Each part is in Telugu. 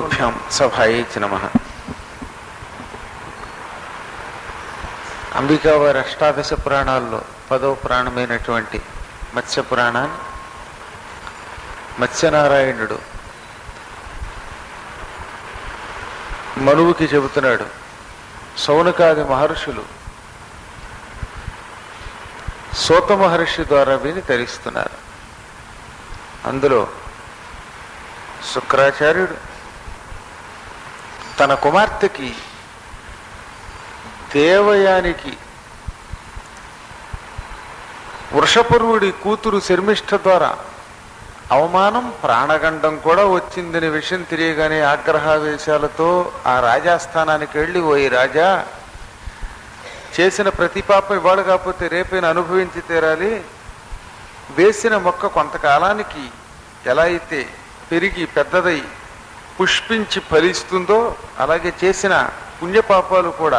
గురుభ్యాం సభాయే నమః. అంబికావారి అష్టాదశ పురాణాల్లో 10వ పురాణమైనటువంటి మత్స్య పురాణాన్ని మత్స్యనారాయణుడు మనువుకి చెబుతున్నాడు. శౌనకాది మహర్షులు సూత మహర్షి ద్వారా విని తరిస్తున్నారు. అందులో శుక్రాచార్యుడు తన కుమార్తెకి దేవయానికి వృషపర్వుడి కూతురు శర్మిష్ఠ ద్వారా అవమానం ప్రాణగండం కూడా వచ్చిందనే విషయం తెలియగానే ఆగ్రహావేశాలతో ఆ రాజాస్థానానికి వెళ్ళి, ఓయి రాజా, చేసిన ప్రతి పాపం ఇవాళ కాకపోతే రేపైనా అనుభవించి తీరాలి. వేసిన మొక్క కొంతకాలానికి ఎలా అయితే పెరిగి పెద్దదై పుష్పించి ఫలిస్తుందో అలాగే చేసిన పుణ్యపాపాలు కూడా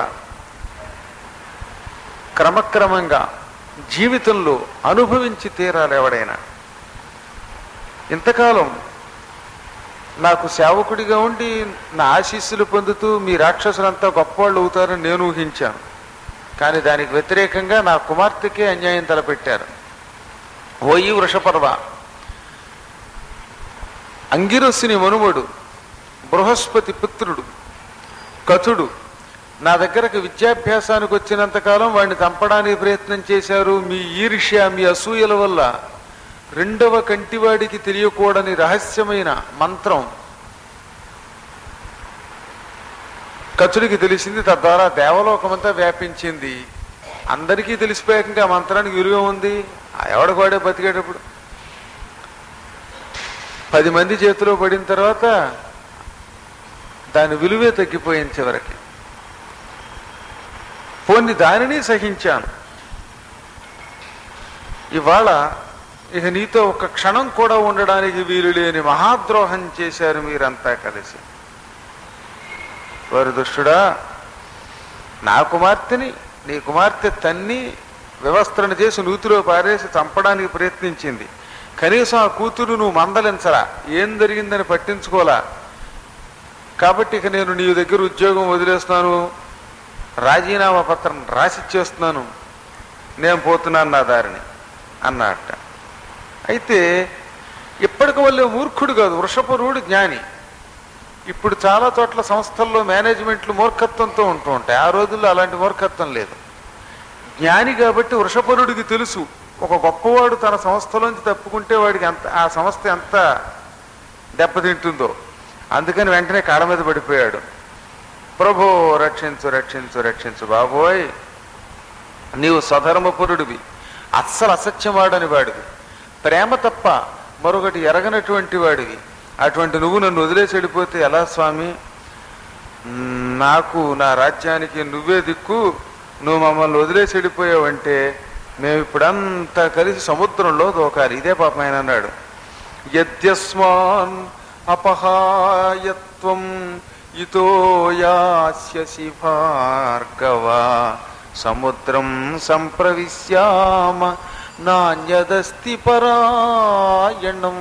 క్రమక్రమంగా జీవితంలో అనుభవించి తీరాలి. ఎవడైనా ఇంతకాలం నాకు సేవకుడిగా ఉండి నా ఆశీస్సులు పొందుతూ మీ రాక్షసులంతా గొప్పవాళ్ళు అవుతారని నేను ఊహించాను. కానీ దానికి వ్యతిరేకంగా నా కుమార్తెకే అన్యాయం తలపెట్టారు. ఓయి వృషపర్వ, అంగిరస్సుని మనుమడు బృహస్పతి పుత్రుడు కథుడు నా దగ్గరకు విద్యాభ్యాసానికి వచ్చినంతకాలం వాడిని చంపడానికి ప్రయత్నం చేశారు. మీ ఈర్ష్య, మీ అసూయల వల్ల రెండవ కంటివాడికి తెలియకూడని రహస్యమైన మంత్రం కథుడికి తెలిసింది. తద్వారా దేవలోకమంతా వ్యాపించింది. అందరికీ తెలిసిపోయాక ఇంకా మంత్రానికి విలువ ఉంది. ఎవడవాడే బతికేటప్పుడు 10 మంది చేతిలో పడిన తర్వాత దాని విలువే తగ్గిపోయింది. చివరికి పోని దానిని సహించాను. ఇవాళ ఇక నీతో ఒక క్షణం కూడా ఉండడానికి వీలు లేని మహాద్రోహం చేశారు మీరంతా కలిసి. వారు దుష్టుడా, నా కుమార్తెని నీ కుమార్తె తన్ని వ్యవస్థను చేసి నూతిలో పారేసి చంపడానికి ప్రయత్నించింది. కనీసం ఆ కూతురు నువ్వు మందలించరా, ఏం జరిగిందని పట్టించుకోలా. కాబట్టి ఇక నేను నీ దగ్గర ఉద్యోగం వదిలేస్తున్నాను, రాజీనామా పత్రం రాసిచ్చేస్తున్నాను, నేను పోతున్నాను నా దారిని అన్నట్ట. అయితే ఇప్పటికి వల్లే మూర్ఖుడు కాదు, వృషపరుడు జ్ఞాని. ఇప్పుడు చాలా చోట్ల సంస్థల్లో మేనేజ్మెంట్లు మూర్ఖత్వంతో ఉంటూ ఉంటాయి. ఆ రోజుల్లో అలాంటి మూర్ఖత్వం లేదు. జ్ఞాని కాబట్టి వృషపరుడికి తెలుసు ఒక గొప్పవాడు తన సంస్థలోంచి తప్పుకుంటే వాడికి ఆ సంస్థ ఎంత దెబ్బతింటుందో. అందుకని వెంటనే కాళ్ళ మీద పడిపోయాడు. ప్రభో రక్షించు రక్షించు రక్షించు బాబోయ్, నీవు స్వధర్మపురుడివి, అస్సలు అసత్యం వాడని వాడివి, ప్రేమ తప్ప మరొకటి ఎరగనటువంటి వాడివి. అటువంటి నువ్వు నన్ను వదిలేసి వెళ్ళిపోతే ఎలా స్వామి? నాకు నా రాజ్యానికి నువ్వే దిక్కు. నువ్వు మమ్మల్ని వదిలేసి వెళ్ళిపోయావంటే మేము ఇప్పుడంతా కలిసి సముద్రంలో దూకాలి. ఇదే పాపం ఆయన అన్నాడు. యద్యస్మాన్ అపహాయత్వం ఇతో యాస్యసి భార్గవ సముద్రం సంప్రవిశ్యామ నాణ్యదస్తి పరాయణం.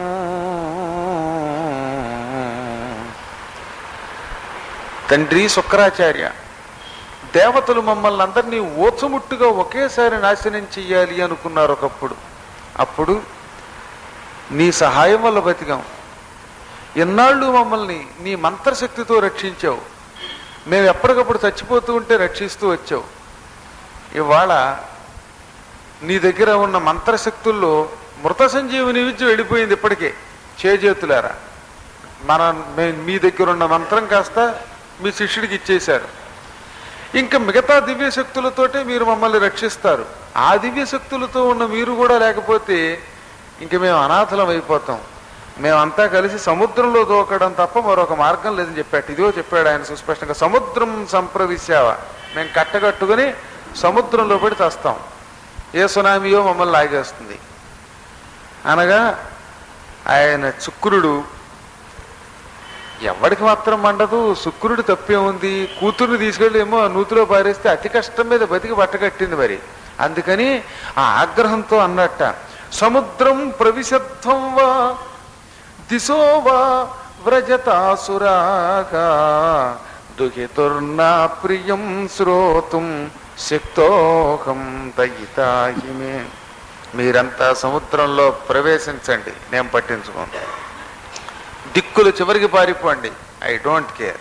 తండ్రి శుక్రాచార్య, దేవతలు మమ్మల్ని అందరినీ ఓచముట్టుగా ఒకేసారి నాశనం చెయ్యాలి అనుకున్నారు ఒకప్పుడు. అప్పుడు నీ సహాయం వల్ల బతికాం. ఎన్నాళ్ళు మమ్మల్ని నీ మంత్రశక్తితో రక్షించావు. మేము ఎప్పటికప్పుడు చచ్చిపోతూ ఉంటే రక్షిస్తూ వచ్చావు. ఇవాళ నీ దగ్గర ఉన్న మంత్రశక్తుల్లో మృత సంజీవుని విద్య వెళ్ళిపోయింది. ఇప్పటికే చేజేతులారా మీ దగ్గర ఉన్న మంత్రం కాస్త మీ శిష్యుడికి ఇచ్చేశారు. ఇంకా మిగతా దివ్యశక్తులతోటే మీరు మమ్మల్ని రక్షిస్తారు. ఆ దివ్యశక్తులతో ఉన్న మీరు కూడా లేకపోతే ఇంక మేము అనాథలం అయిపోతాం. మేమంతా కలిసి సముద్రంలో దూకడం తప్ప మరొక మార్గం లేదని చెప్పాడు. ఇదిగో చెప్పాడు ఆయన సుస్పష్టంగా. సముద్రం సంప్రవిశ్యావా, మేము కట్టగట్టుకుని సముద్రంలో పడి తెస్తాం. ఏ సునామీయో మమ్మల్ని లాగేస్తుంది అనగా ఆయన శుక్రుడు ఎవడికి మాత్రం మండదు. శుక్రుడు తప్పే ఉంది. కూతుర్ని తీసుకెళ్ళి ఏమో నూతిలో పారేస్తే అతి కష్టం మీద బతికి పట్టగట్టింది. మరి అందుకని ఆ ఆగ్రహంతో అన్నట్ట, సముద్రం ప్రవిశద్ధం వా దిశో వా వ్రజతాసురాగా దుహితుర్నా ప్రియం శ్రోతుం శక్తోహం దయితాయిమే. మీరంతా సముద్రంలో ప్రవేశించండి, నేను పట్టించుకోను. దిక్కులు చివరికి పారిపోండి, ఐ డోంట్ కేర్.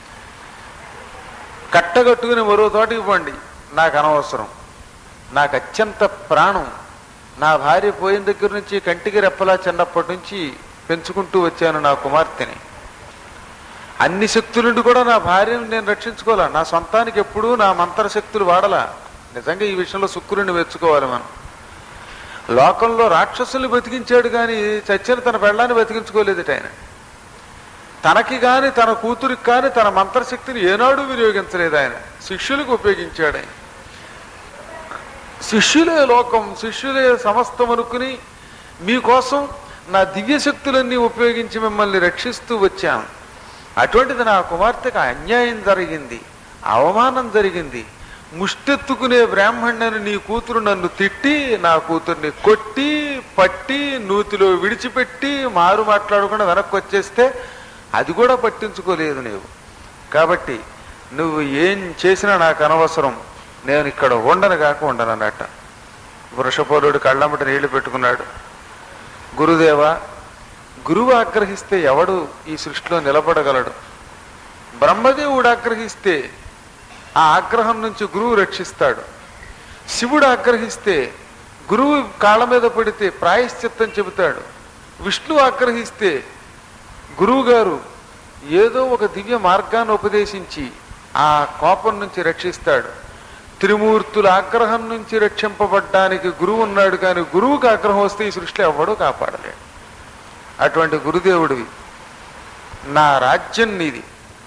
కట్టగట్టుకుని మరో తోటికి పోండి, నాకు అనవసరం. నాకు అత్యంత ప్రాణం. నా భార్య పోయిన దగ్గర నుంచి కంటికి రెప్పలా చిన్నప్పటి నుంచి పెంచుకుంటూ వచ్చాను నా కుమార్తెని. అన్ని శక్తులుండి కూడా నా భార్యను నేను రక్షించుకోవాలా. నా సొంతానికి ఎప్పుడూ నా మంత్రశక్తులు వాడలా. నిజంగా ఈ విషయంలో శుక్రుడిని మెచ్చుకోవాలి మనం. లోకంలో రాక్షసుల్ని బతికించాడు కానీ చచ్చిన తన పెళ్ళాన్ని బతికించుకోలేదట ఆయన. తనకి కానీ తన కూతురికి కానీ తన మంత్రశక్తిని ఏనాడు వినియోగించలేదు ఆయన. శిష్యులకు ఉపయోగించాడు ఆయన. శిష్యులే లోకం, శిష్యులే సమస్తం అనుకుని మీకోసం నా దివ్యశక్తులన్నీ ఉపయోగించి మిమ్మల్ని రక్షిస్తూ వచ్చాను. అటువంటిది నా కుమార్తెకు అన్యాయం జరిగింది, అవమానం జరిగింది. ముష్టెత్తుకునే బ్రాహ్మణుని నీ కూతురు నన్ను తిట్టి, నా కూతుర్ని కొట్టి పట్టి నూతిలో విడిచిపెట్టి మారు మాట్లాడకుండా వెనక్కి వచ్చేస్తే అది కూడా పట్టించుకోలేదు నీవు. కాబట్టి నువ్వు ఏం చేసినా నాకు అనవసరం, నేను ఇక్కడ ఉండను కాక ఉండను అన్నట్ట. వృషపరుడు కళ్ళమ్మట నీళ్లు పెట్టుకున్నాడు. గురుదేవ, గురువు ఆగ్రహిస్తే ఎవడు ఈ సృష్టిలో నిలబడగలడు? బ్రహ్మదేవుడు ఆగ్రహిస్తే ఆ ఆగ్రహం నుంచి గురువు రక్షిస్తాడు. శివుడు ఆగ్రహిస్తే గురువు కాళ్ళ మీద పడితే ప్రాయశ్చిత్తం చెబుతాడు. విష్ణువు ఆగ్రహిస్తే గురువు గారు ఏదో ఒక దివ్య మార్గాన్ని ఉపదేశించి ఆ కోపం నుంచి రక్షిస్తాడు. త్రిమూర్తుల ఆగ్రహం నుంచి రక్షింపబడ్డానికి గురువు ఉన్నాడు, కానీ గురువుకి ఆగ్రహం వస్తే ఈ సృష్టిలో ఎవడో కాపాడలేడు. అటువంటి గురుదేవుడివి. నా రాజ్యం నీది,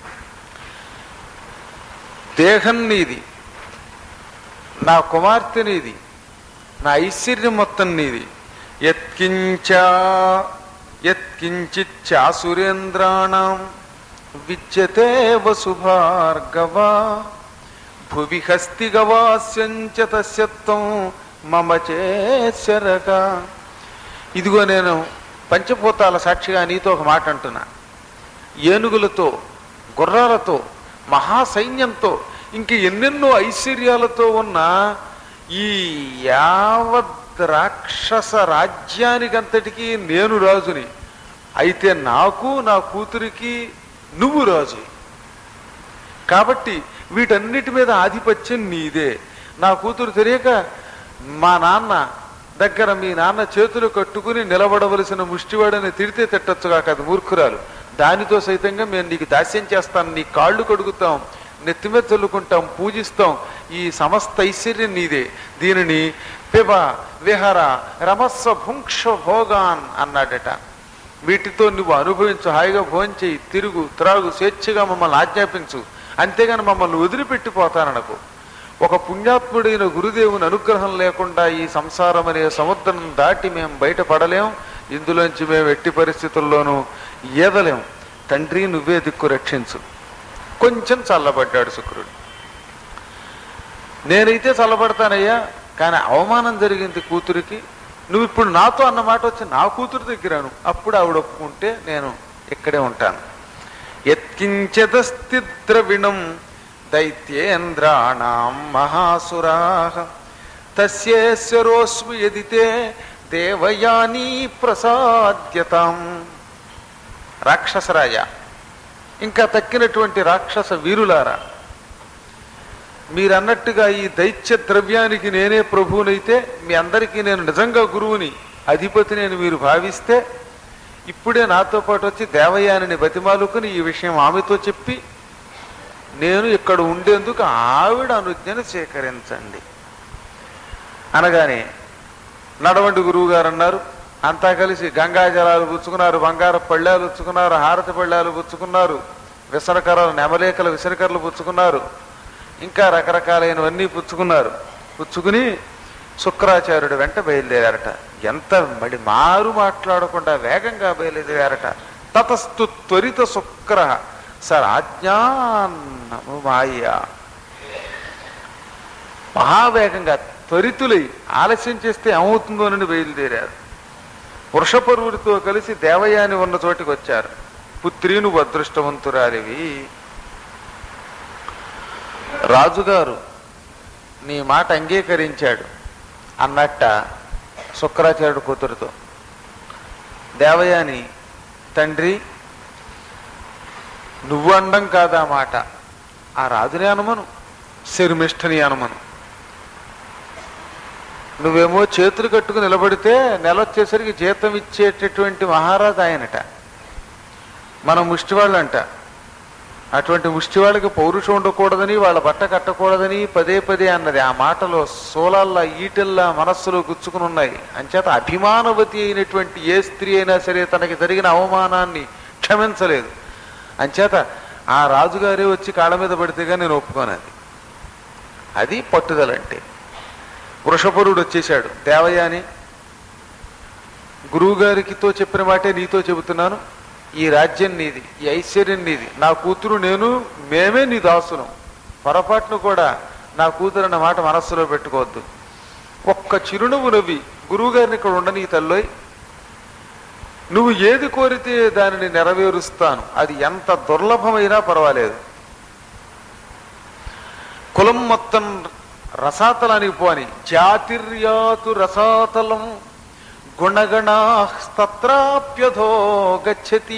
దేహం నీది, నా కుమార్తె నీది, నా ఐశ్వర్యం మొత్తం నీది. యత్కించిచ్చాసురేంద్రాణం విద్యతే వసుభార్గవ భువి హస్తి గవాస్యంచ తస్యత్వం మమ చేశరక. ఇదిగో నేను పంచభూతాల సాక్షిగా నీతో ఒక మాట అంటున్నా. ఏనుగులతో, గుర్రాలతో, మహాసైన్యంతో, ఇంక ఎన్నెన్నో ఐశ్వర్యాలతో ఉన్న ఈ యావత్ రాక్షస రాజ్యానికంతటికీ నేను రాజుని. అయితే నాకు, నా కూతురికి నువ్వు రాజు. కాబట్టి వీటన్నిటి మీద ఆధిపత్యం నీదే. నా కూతురు తెలియక మా నాన్న దగ్గర మీ నాన్న చేతులు కట్టుకుని నిలబడవలసిన ముష్టివాడని తిడితే తిట్టచ్చుగా, కాదు మూర్ఖురాలు. దానితో సైతంగా మేము నీకు దాస్యం చేస్తాను, నీ కాళ్ళు కడుగుతాం, నెత్తిమీద చల్లుకుంటాం, పూజిస్తాం. ఈ సమస్త ఐశ్వర్యం నీదే. దీనిని పిబ విహర రమస్వ భుంక్ష భోగాన్ అన్నాడట. వీటితో నువ్వు అనుభవించు, హాయిగా భోంచేయి, తిరుగు, త్రాగు, స్వేచ్ఛగా మమ్మల్ని ఆజ్ఞాపించు, అంతేగాని మమ్మల్ని వదిలిపెట్టిపోతాననకు. ఒక పుణ్యాత్ముడైన గురుదేవుని అనుగ్రహం లేకుండా ఈ సంసారం అనే సముద్రం దాటి మేము బయటపడలేం. ఇందులోంచి మేము ఎట్టి పరిస్థితుల్లోనూ ఈదలేం. తండ్రి, నువ్వే దిక్కు, రక్షించు. కొంచెం చల్లబడ్డాడు శుక్రుడు. నేనైతే చల్లబడతానయ్యా, కానీ అవమానం జరిగింది కూతురికి. నువ్వు ఇప్పుడు నాతో అన్న మాట వచ్చి నా కూతురు దగ్గరను, అప్పుడు ఆవిడ ఒప్పుకుంటే నేను ఇక్కడే ఉంటాను. యత్కించదస్తి ద్రవిణం దైత్యేంద్రాణం మహాసురాః తస్యేస్వరోస్మి యదితే దేవయానీ ప్రసాద్యతాం. రాక్షసరాజ, ఇంకా తక్కినటువంటి రాక్షస వీరులారా, మీరన్నట్టుగా ఈ దైత్య ద్రవ్యానికి నేనే ప్రభువునైతే, మీ అందరికీ నేను నిజంగా గురువుని, అధిపతిని అని మీరు భావిస్తే ఇప్పుడే నాతో పాటు వచ్చి దేవయానిని బతిమాలుకుని ఈ విషయం ఆమెతో చెప్పి నేను ఇక్కడ ఉండేందుకు ఆవిడ అనుజ్ఞను స్వీకరించండి అనగానే, నడవండి గురువు గారు అన్నారు. అంతా కలిసి గంగా జలాలు పుచ్చుకున్నారు, బంగారు పళ్ళాలు పుచ్చుకున్నారు, హారతి పళ్ళాలు పుచ్చుకున్నారు, విసరకరలు, నెమలేకల విసరకరలు పుచ్చుకున్నారు, ఇంకా రకరకాలైనవన్నీ పుచ్చుకున్నారు. పుచ్చుకుని శుక్రాచార్యుడు వెంట బయలుదేరారట. ఎంత మారు మాట్లాడకుండా వేగంగా బయలుదేరారట. తతస్తు త్వరిత శుక్ర సరాజ్ఞానము మాయ. మహావేగంగా త్వరితులై ఆలస్యం చేస్తే ఏమవుతుందోనని బయలుదేరారు. వృషపరువుడితో కలిసి దేవయాని ఉన్న చోటికి వచ్చారు. పుత్రి నువ్వు అదృష్టవంతురాలివి. రాజుగారు నీ మాట అంగీకరించాడు అన్నట్ట శుక్రాచార్యుడు కూతురుతో. దేవయాని తండ్రి నువ్వు అండం కాదా మాట, ఆ రాజుని అనమను, శర్మిష్ఠని అనమను. నువ్వేమో చేతులు కట్టుకుని నిలబడితే నెల వచ్చేసరికి జీతం ఇచ్చేటటువంటి మహారాజు ఆయనట, మనం ముష్టివాళ్ళంట. అటువంటి ముష్టివాళ్ళకి పౌరుషం ఉండకూడదని, వాళ్ళ బట్ట కట్టకూడదని పదే పదే అన్నది. ఆ మాటలో సోలాల్లా ఈటెల్లా మనస్సులో గుచ్చుకుని ఉన్నాయి. అంచేత అభిమానవతి అయినటువంటి ఏ స్త్రీ అయినా సరే తనకి జరిగిన అవమానాన్ని క్షమించలేదు. అంచేత ఆ రాజుగారే వచ్చి కాళ్ళ మీద పడితేగా నేను ఒప్పుకోనది. అది పట్టుదలంటే. వృషపరుడు వచ్చేశాడు. దేవయాని గురువుగారికితో చెప్పిన మాటే నీతో చెబుతున్నాను. ఈ రాజ్యం నీది, ఈ ఐశ్వర్యం నీది, నా కూతురు నేను మేమే నీ దాసులం. పొరపాటును కూడా నా కూతురు అన్న మాట మనస్సులో పెట్టుకోవద్దు. ఒక్క చిరునవ్వు నవ్వి గురువుగారిని ఇక్కడ ఉండని తల్లోయ్, నువ్వు ఏది కోరితే దానిని నెరవేరుస్తాను, అది ఎంత దుర్లభమైనా పర్వాలేదు. కులం మొత్తం రసాతలానికి పోని, జాతిర్యాతు రసాతలం గుణగణాస్తత్రాప్యధో గచ్చతి.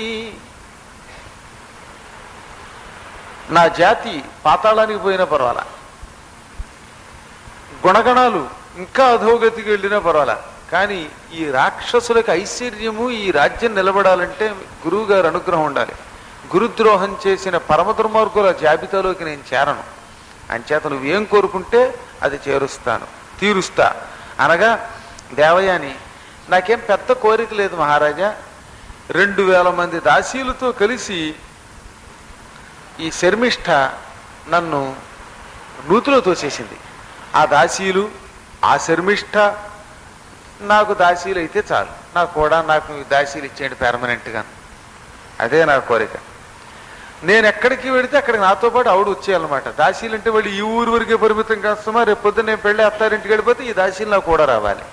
నా జాతి పాతాళానికి పోయినా పర్వాలా, గుణగణాలు ఇంకా అధోగతికి వెళ్ళినా పర్వాలా, కానీ ఈ రాక్షసులకు ఐశ్వర్యము ఈ రాజ్యం నిలబడాలంటే గురువు గారు అనుగ్రహం ఉండాలి. గురుద్రోహం చేసిన పరమ దుర్మార్గుల జాబితాలోకి నేను చేరను. అంచేత నువ్వేం కోరుకుంటే అది తీరుస్తా అనగా, దేవయాని నాకేం పెద్ద కోరిక లేదు మహారాజా, 2000 మంది దాసీలతో కలిసి ఈ శర్మిష్ఠ నన్ను నూతిలో తోసేసింది. ఆ దాసీలు ఆ శర్మిష్ఠ నాకు దాసీలు అయితే చాలు, నాకు దాసీలు ఇచ్చేయండి పెర్మనెంట్గా, అదే నా కోరిక. నేను ఎక్కడికి వెళితే అక్కడికి నాతో పాటు ఆవిడ వచ్చేయాలన్నమాట. దాసీలు అంటే వాళ్ళు ఈ ఊరి వరకే పరిమితం కాస్తమా, రేపు పొద్దున్న నేను పెళ్ళి అత్తారింటికి వెళ్ళిపోతే ఈ దాసీలు నాకు కూడా రావాలి.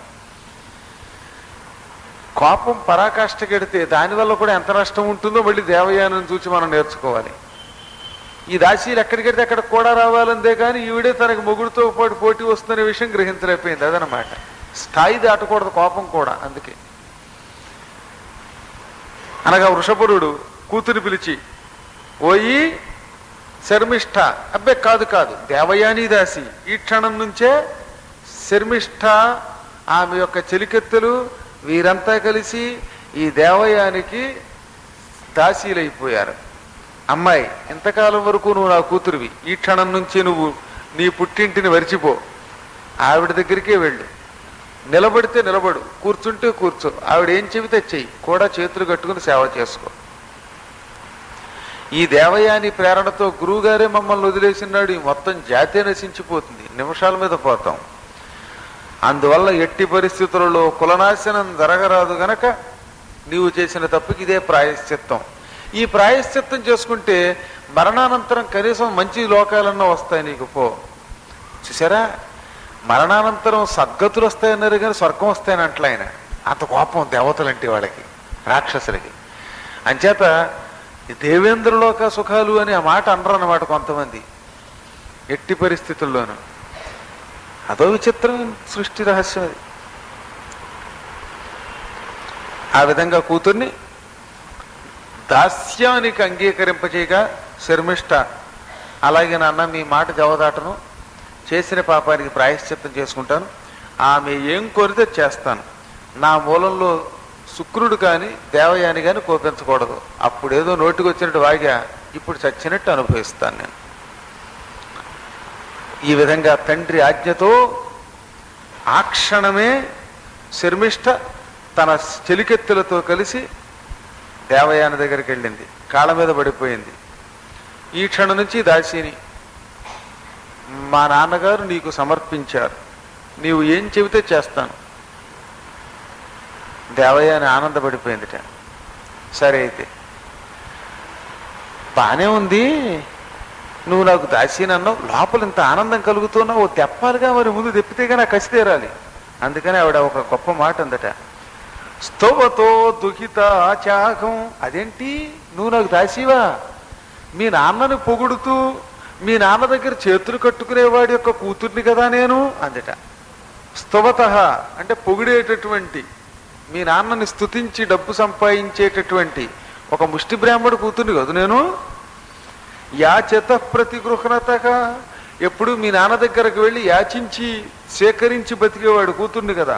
కోపం పరాకాష్ఠకెడితే దానివల్ల కూడా ఎంత నష్టం ఉంటుందో మళ్ళీ దేవయానం చూసి మనం నేర్చుకోవాలి. ఈ దాసీలు ఎక్కడికి వెడితే అక్కడికి కూడా రావాలందే కానీ ఈవిడే తనకు మొగుడుతో పాటు పోటీ వస్తున్న విషయం గ్రహించలేకపోయింది. అదనమాట, స్థాయి దాటకూడదు కోపం కూడా. అందుకే అనగా వృషపరుడు కూతురు పిలిచి, ఓయి శర్మిష్ఠ, అబ్బే కాదు దేవయాని దాసి, ఈ క్షణం నుంచే శర్మిష్ఠ ఆమె యొక్క చెలికెత్తెలు వీరంతా కలిసి ఈ దేవయానికి దాసీలైపోయారు. అమ్మాయి, ఇంతకాలం వరకు నువ్వు నా కూతురువి, ఈ క్షణం నుంచి నువ్వు నీ పుట్టింటిని మరిచిపో, ఆవిడ దగ్గరికే వెళ్ళు, నిలబడితే నిలబడు, కూర్చుంటే కూర్చో, ఆవిడ ఏం చెబితే చెయ్యి, కూడా చేతులు కట్టుకుని సేవ చేసుకో. ఈ దేవయాని ప్రేరణతో గురువుగారే మమ్మల్ని వదిలేసినాడు, ఈ మొత్తం జాతే నశించిపోతుంది, నిమిషాల మీద పోతాం. అందువల్ల ఎట్టి పరిస్థితులలో కులనాశనం జరగరాదు గనక నీవు చేసిన తప్పుకి ఇదే ప్రాయశ్చిత్తం. ఈ ప్రాయశ్చిత్తం చేసుకుంటే మరణానంతరం కనీసం మంచి లోకాలన్నా వస్తాయి నీకు. చూసారా, మరణానంతరం సద్గతులు వస్తాయన్నారు కానీ స్వర్గం వస్తాయని అంటలే ఆయన. అంత కోపం దేవతలంటే వాళ్ళకి, రాక్షసులకి. అంచేత దేవేంద్రలోక సుఖాలు అని ఆ మాట అనరు అన్నమాట కొంతమంది ఎట్టి పరిస్థితుల్లోనూ. అదో విచిత్రం సృష్టి రహస్యం అది. ఆ విధంగా కూతుర్ని దాస్యానికి అంగీకరింపచేయగా శర్మిష్ఠ, అలాగే నాన్న మీ మాట జవదాటను, చేసిన పాపానికి ప్రాయశ్చిత్తం చేసుకుంటాను, ఆమె ఏం కోరితే చేస్తాను, నా మూలంలో శుక్రుడు కానీ దేవయాని కానీ కోపించకూడదు, అప్పుడేదో నోటికి వచ్చినట్టు వాగా ఇప్పుడు చచ్చినట్టు అనుభవిస్తాను నేను. ఈ విధంగా తండ్రి ఆజ్ఞతో ఆ క్షణమే శర్మిష్ఠ తన చెలికెత్తులతో కలిసి దేవయాని దగ్గరికి వెళ్ళింది, కాళ్ళ మీద పడిపోయింది. ఈ క్షణం నుంచి దాసిని మా నాన్నగారు నీకు సమర్పించారు, నీవు ఏం చెబితే చేస్తాను. దేవయాని ఆనందపడిపోయిందిట. సరే అయితే బానే ఉంది, నువ్వు నాకు దాసీని అన్నావు, లోపల ఇంత ఆనందం కలుగుతున్నావు, ఓ తెప్పాలిగా, మరి ముందు తెప్పితేగా నాకు కసి తీరాలి. అందుకని ఆవిడ ఒక గొప్ప మాట అందట, స్తవతో దుహిత చాకం. అదేంటి నువ్వు నాకు దాసివా? మీ నాన్నని పొగుడుతూ మీ నాన్న దగ్గర చేతులు కట్టుకునేవాడి యొక్క కూతుర్ని కదా నేను అందట. స్తవత అంటే పొగిడేటటువంటి, మీ నాన్నని స్తుతించి డబ్బు సంపాదించేటటువంటి ఒక ముష్టి బ్రాహ్మడు కూతుర్ని కదా నేను. యాచత ప్రతిగృహణతగా, ఎప్పుడు మీ నాన్న దగ్గరకు వెళ్ళి యాచించి సేకరించి బతికేవాడు కూతుర్ని కదా.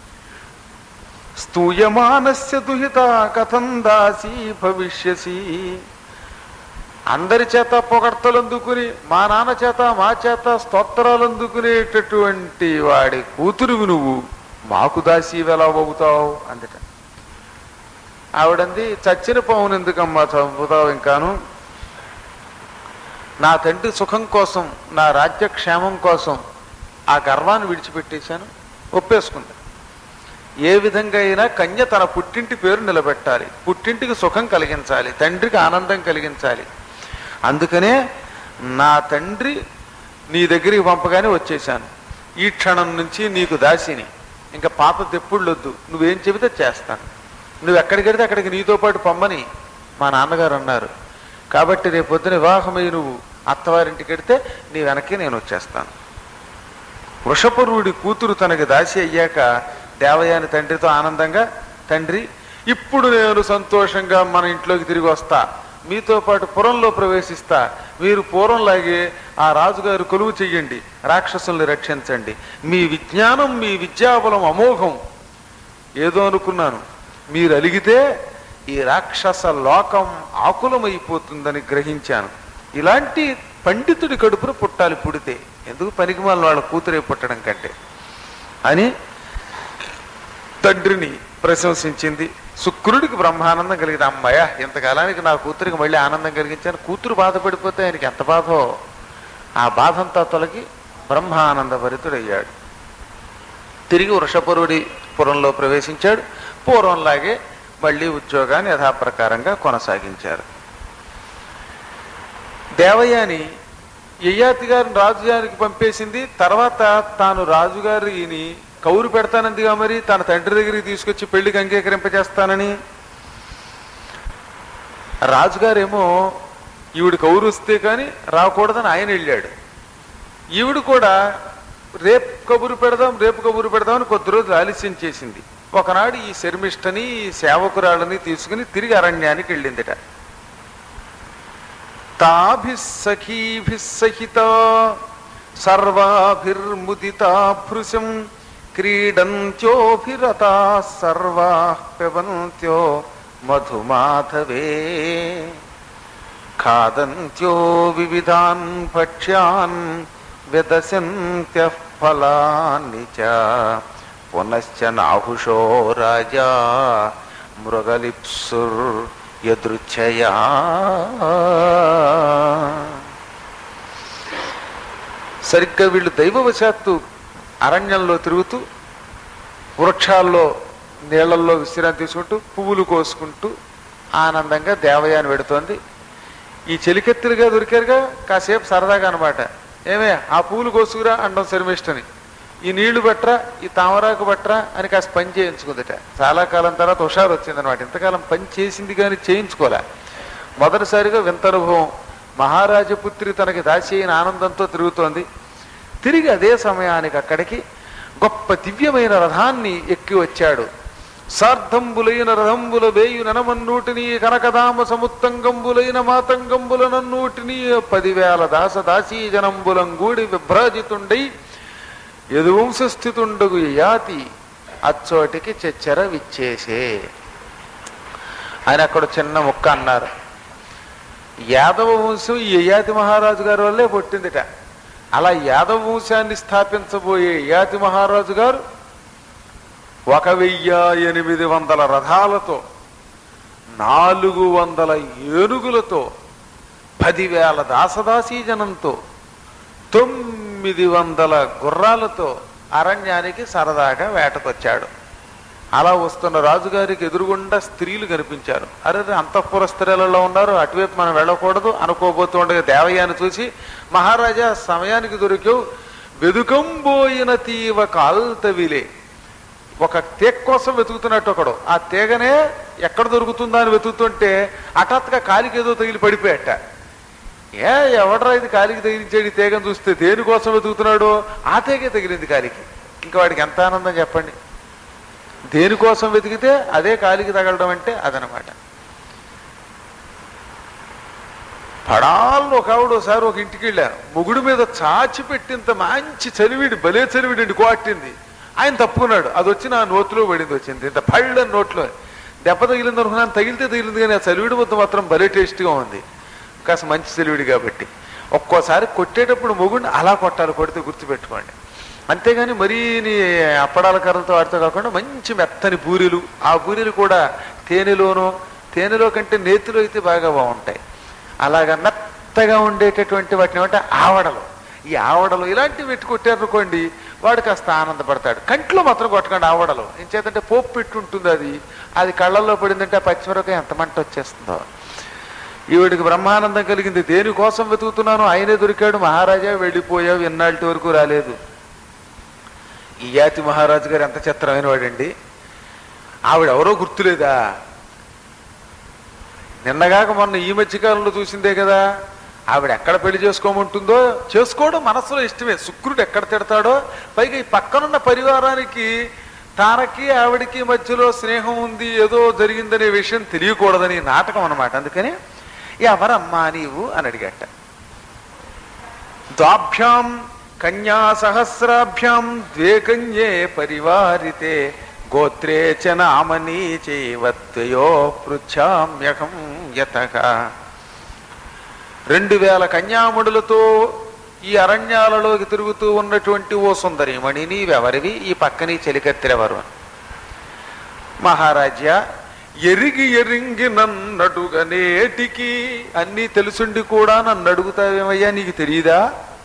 స్తూయమానస్య దుహిత కథం దాసి భవిష్యసి. అందరి చేత పొగడ్తలు అందుకుని మా నాన్న చేత మా చేత స్తోత్రాలు అందుకునేటటువంటి వాడి కూతురువి నువ్వు మాకు దాసి ఎలా అవుతావు అందట. ఆవిడంది, చచ్చిన పావును ఎందుకమ్మా చంపుతావు ఇంకాను? నా తండ్రి సుఖం కోసం, నా రాజ్యక్షేమం కోసం ఆ గర్వాన్ని విడిచిపెట్టేశాను, ఒప్పేసుకుంది. ఏ విధంగా అయినా కన్య తన పుట్టింటి పేరు నిలబెట్టాలి, పుట్టింటికి సుఖం కలిగించాలి, తండ్రికి ఆనందం కలిగించాలి. అందుకనే నా తండ్రి నీ దగ్గరికి పంపగానే వచ్చేశాను. ఈ క్షణం నుంచి నీకు దాసిని, ఇంకా పాత తెప్పుళ్ళొద్దు, నువ్వేం చెబితే చేస్తాను, నువ్వు ఎక్కడికి వెడితే అక్కడికి నీతో పాటు పొమ్మని మా నాన్నగారు అన్నారు. కాబట్టి రేపొద్దున వివాహమై నువ్వు అత్తవారింటికి వెడితే నీ వెనక్కి నేను వచ్చేస్తాను. వృషపరుడి కూతురు తనకి దాసి అయ్యాక దేవయాని తండ్రితో ఆనందంగా, తండ్రి ఇప్పుడు నేను సంతోషంగా మన ఇంట్లోకి తిరిగి వస్తా, మీతో పాటు పురంలో ప్రవేశిస్తా, మీరు పూర్వంలాగే ఆ రాజుగారు కొలువు చెయ్యండి, రాక్షసుల్ని రక్షించండి, మీ విజ్ఞానం మీ విద్యాబలం అమోఘం. ఏదో అనుకున్నాను, మీరు అలిగితే ఈ రాక్షస లోకం ఆకులమైపోతుందని గ్రహించాను. ఇలాంటి పండితుడి కడుపున పుట్టాలి, పుడితే ఎందుకు పనికిమాలిన వాళ్ళ కూతురే పుట్టడం కంటే అని తండ్రిని ప్రశంసించింది. శుక్రుడికి బ్రహ్మానందం కలిగింది. అమ్మాయ, ఇంతకాలానికి నా కూతురికి మళ్ళీ ఆనందం కలిగించాను. కూతురు బాధపడిపోతే ఆయనకి ఎంత బాధో, ఆ బాధంతా తొలగి బ్రహ్మానందభరితుడయ్యాడు. తిరిగి వృషపరుడి పురంలో ప్రవేశించాడు. పూర్వంలాగే మళ్ళీ ఉద్యోగాన్ని యథాప్రకారంగా కొనసాగించారు. దేవయాని యయాతి గారిని రాజుగారికి పంపేసింది. తర్వాత తాను రాజుగారిని కౌరు పెడతానందిగా మరి తన తండ్రి దగ్గరికి తీసుకొచ్చి పెళ్లికి అంగీకరింపజేస్తానని. రాజుగారేమో ఈవిడ కౌరు వస్తే కానీ రాకూడదని ఆయన వెళ్ళాడు. ఈవిడ కూడా రేపు కబురు పెడదామని కొద్ది రోజులు ఆలస్యం చేసింది. ఒకనాడు ఈ శర్మిష్టని ఈ సేవకురాళ్ళని తీసుకుని తిరిగి అరణ్యానికి వెళ్ళిందిట. తాభిస్సఖీభిస్సహిత సర్వాభిర్ముదితా భృశం క్రీడంత్యోభిరతా సర్వా పిబంత్యో మధుమాధవే ఖాదంత్యో వివిధాన్ భక్ష్యాన్ విదశంత్యః ఫలాని చ పునశ్చ నాహుషో రాజా మృగలిప్సుర్ యదృచ్ఛయా. సరిగ్గా వీళ్ళు దైవవశాత్తు అరణ్యంలో తిరుగుతూ వృక్షాల్లో నీళ్లల్లో విశ్రాంతి తీసుకుంటూ పువ్వులు కోసుకుంటూ ఆనందంగా దేవయాని పెడుతోంది. ఈ చెలికెత్తులుగా దొరికారుగా కాసేపు సరదాగా అనమాట. ఏమే ఆ పువ్వులు కోసుకురా అండం శర్మిష్టని, ఈ నీళ్లు బట్రా ఈ తామరాకు బట్రా అని కాస్త పని చేయించుకుందట. చాలా కాలం తర్వాత హుషారు వచ్చిందనమాట. ఇంతకాలం పని చేసింది కానీ చేయించుకోలే. మొదటిసారిగా వింత అనుభవం. మహారాజపుత్రి తనకి దాసి అయిన ఆనందంతో తిరుగుతోంది. తిరిగి అదే సమయానికి అక్కడికి గొప్ప దివ్యమైన రథాన్ని ఎక్కి వచ్చాడు. సార్ధంబులైన రథంబుల వేయు ననమన్నూటిని కనకదామ సముత్తంగంబులైన మాతంగంబుల నన్నూటిని 10,000 దాసదాసీ జనంబులంగూడి విభ్రాజితుండై యదువంశస్థితుండగు యాతి అచ్చోటికి చెచ్చర విచ్చేసే ఆయన అక్కడ చిన్న ముక్క అన్నారు. యాదవ వంశం ఈ యయాతి మహారాజు గారి వల్లే పుట్టిందిట. అలా యాదవ వంశాన్ని స్థాపించబోయే యయాతి మహారాజు గారు 1800 రథాలతో 400 ఏనుగులతో 10,000 దాసదాసీ జనంతో 900 గుర్రాలతో అరణ్యానికి సరదాగా వేటకొచ్చాడు. అలా వస్తున్న రాజుగారికి ఎదురుగుండా స్త్రీలు కనిపించారు. అరే అంతఃపుర స్త్రీలలో ఉన్నారు, అటువైపు మనం వెళ్ళకూడదు అనుకోబోతూ ఉండగా దేవయాని చూసి, మహారాజా సమయానికి దొరికావు, వెదుకంబోయిన తీవ కాల్తవిలే, ఒక తీగ కోసం వెతుకుతున్నట్టు ఒకడు ఆ తీగనే ఎక్కడ దొరుకుతుందా అని వెతుకుతుంటే హఠాత్తుగా కాలికి ఏదో తగిలి పడిపోయాట. ఎవడరా ఇది కాలికి తగిలించాడు తీగను చూస్తే, దేనికోసం వెతుకుతున్నాడో ఆ తీగే తగిలింది కాలికి. ఇంకా వాడికి ఎంత ఆనందం చెప్పండి. దేనికోసం వెతికితే అదే కాలికి తగలడం అంటే అదనమాట. పడాల్లో ఒక ఆవిడ ఒకసారి ఒక ఇంటికి వెళ్ళారు, మొగుడు మీద చాచి పెట్టింత మంచి చలివిడి, భలే చలివిడి కోట్టింది. ఆయన తప్పుకున్నాడు, అది వచ్చి నా నోట్లో పడింది, వచ్చింది ఇంత పళ్ళని నోట్లో. దెబ్బ తగిలింది అనుకున్నాను, తగిలితే తగిలింది, కానీ ఆ చలివిడి ముద్ద మాత్రం భలే టేస్ట్గా ఉంది, కాస్త మంచి చలివిడి కాబట్టి. ఒక్కోసారి కొట్టేటప్పుడు మొగుడిని అలా కొట్టాలి, కొడితే గుర్తుపెట్టుకోండి. అంతేగాని మరీ అప్పడాల కర్రలతో వాటితో కాకుండా మంచి మెత్తని బూరెలు, ఆ బూరెలు కూడా తేనెలో కంటే నేతిలో అయితే బాగా బాగుంటాయి. అలాగా మెత్తగా ఉండేటటువంటి వాటిని ఏమంటే ఆవడలు. ఈ ఆవడలు ఇలాంటివి పెట్టి కొట్టారనుకోండి, వాడు కాస్త ఆనందపడతాడు. కంట్లో మాత్రం కొట్టకండి ఆవడలు, ఏం చేతంటే పోపు పెట్టి ఉంటుంది, అది కళ్ళల్లో పడిందంటే ఆ పచ్చిమిరపకాయ ఎంత మంట వచ్చేస్తుందో. ఈవిడికి బ్రహ్మానందం కలిగింది. దేనికోసం వెతుకుతున్నాను, ఆయనే దొరికాడు. మహారాజా వెళ్ళిపోయావు, ఇన్నాళ్ళ వరకు రాలేదు. ఈ యాతి మహారాజు గారు ఎంత చిత్రమైన వాడండి. ఆవిడెవరో గుర్తులేదా, నిన్నగాక మొన్న ఈ మధ్యకాలంలో చూసిందే కదా. ఆవిడ ఎక్కడ పెళ్లి చేసుకోమంటుందో చేసుకోవడం మనసులో ఇష్టమే, శుక్రుడు ఎక్కడ తిడతాడో. పైగా ఈ పక్కనున్న పరివారానికి తారకి ఆవిడికి మధ్యలో స్నేహం ఉంది, ఏదో జరిగిందనే విషయం తెలియకూడదని నాటకం అన్నమాట. అందుకని ఎవరమ్మా నీవు అని అడిగట. ద్వాభ్యాం కన్యా సహస్రాభ్యాం ద్వే కన్యే పరివారితే గోత్రే చ నామనీ చైవత్వయో పృచ్ఛామ్యహం యతః. 2000 కన్యాముడులతో ఈ అరణ్యాలలోకి తిరుగుతూ ఉన్నటువంటి ఓ సుందరిమణి, నీవెవరివి, ఈ పక్కని చెలికత్తెరెవరు? మహారాజ్యా, ఎరిగి నన్నడుగనేటికి, అన్నీ తెలుసుండి కూడా నన్ను అడుగుతావేమయ్యా, నీకు తెలియదా?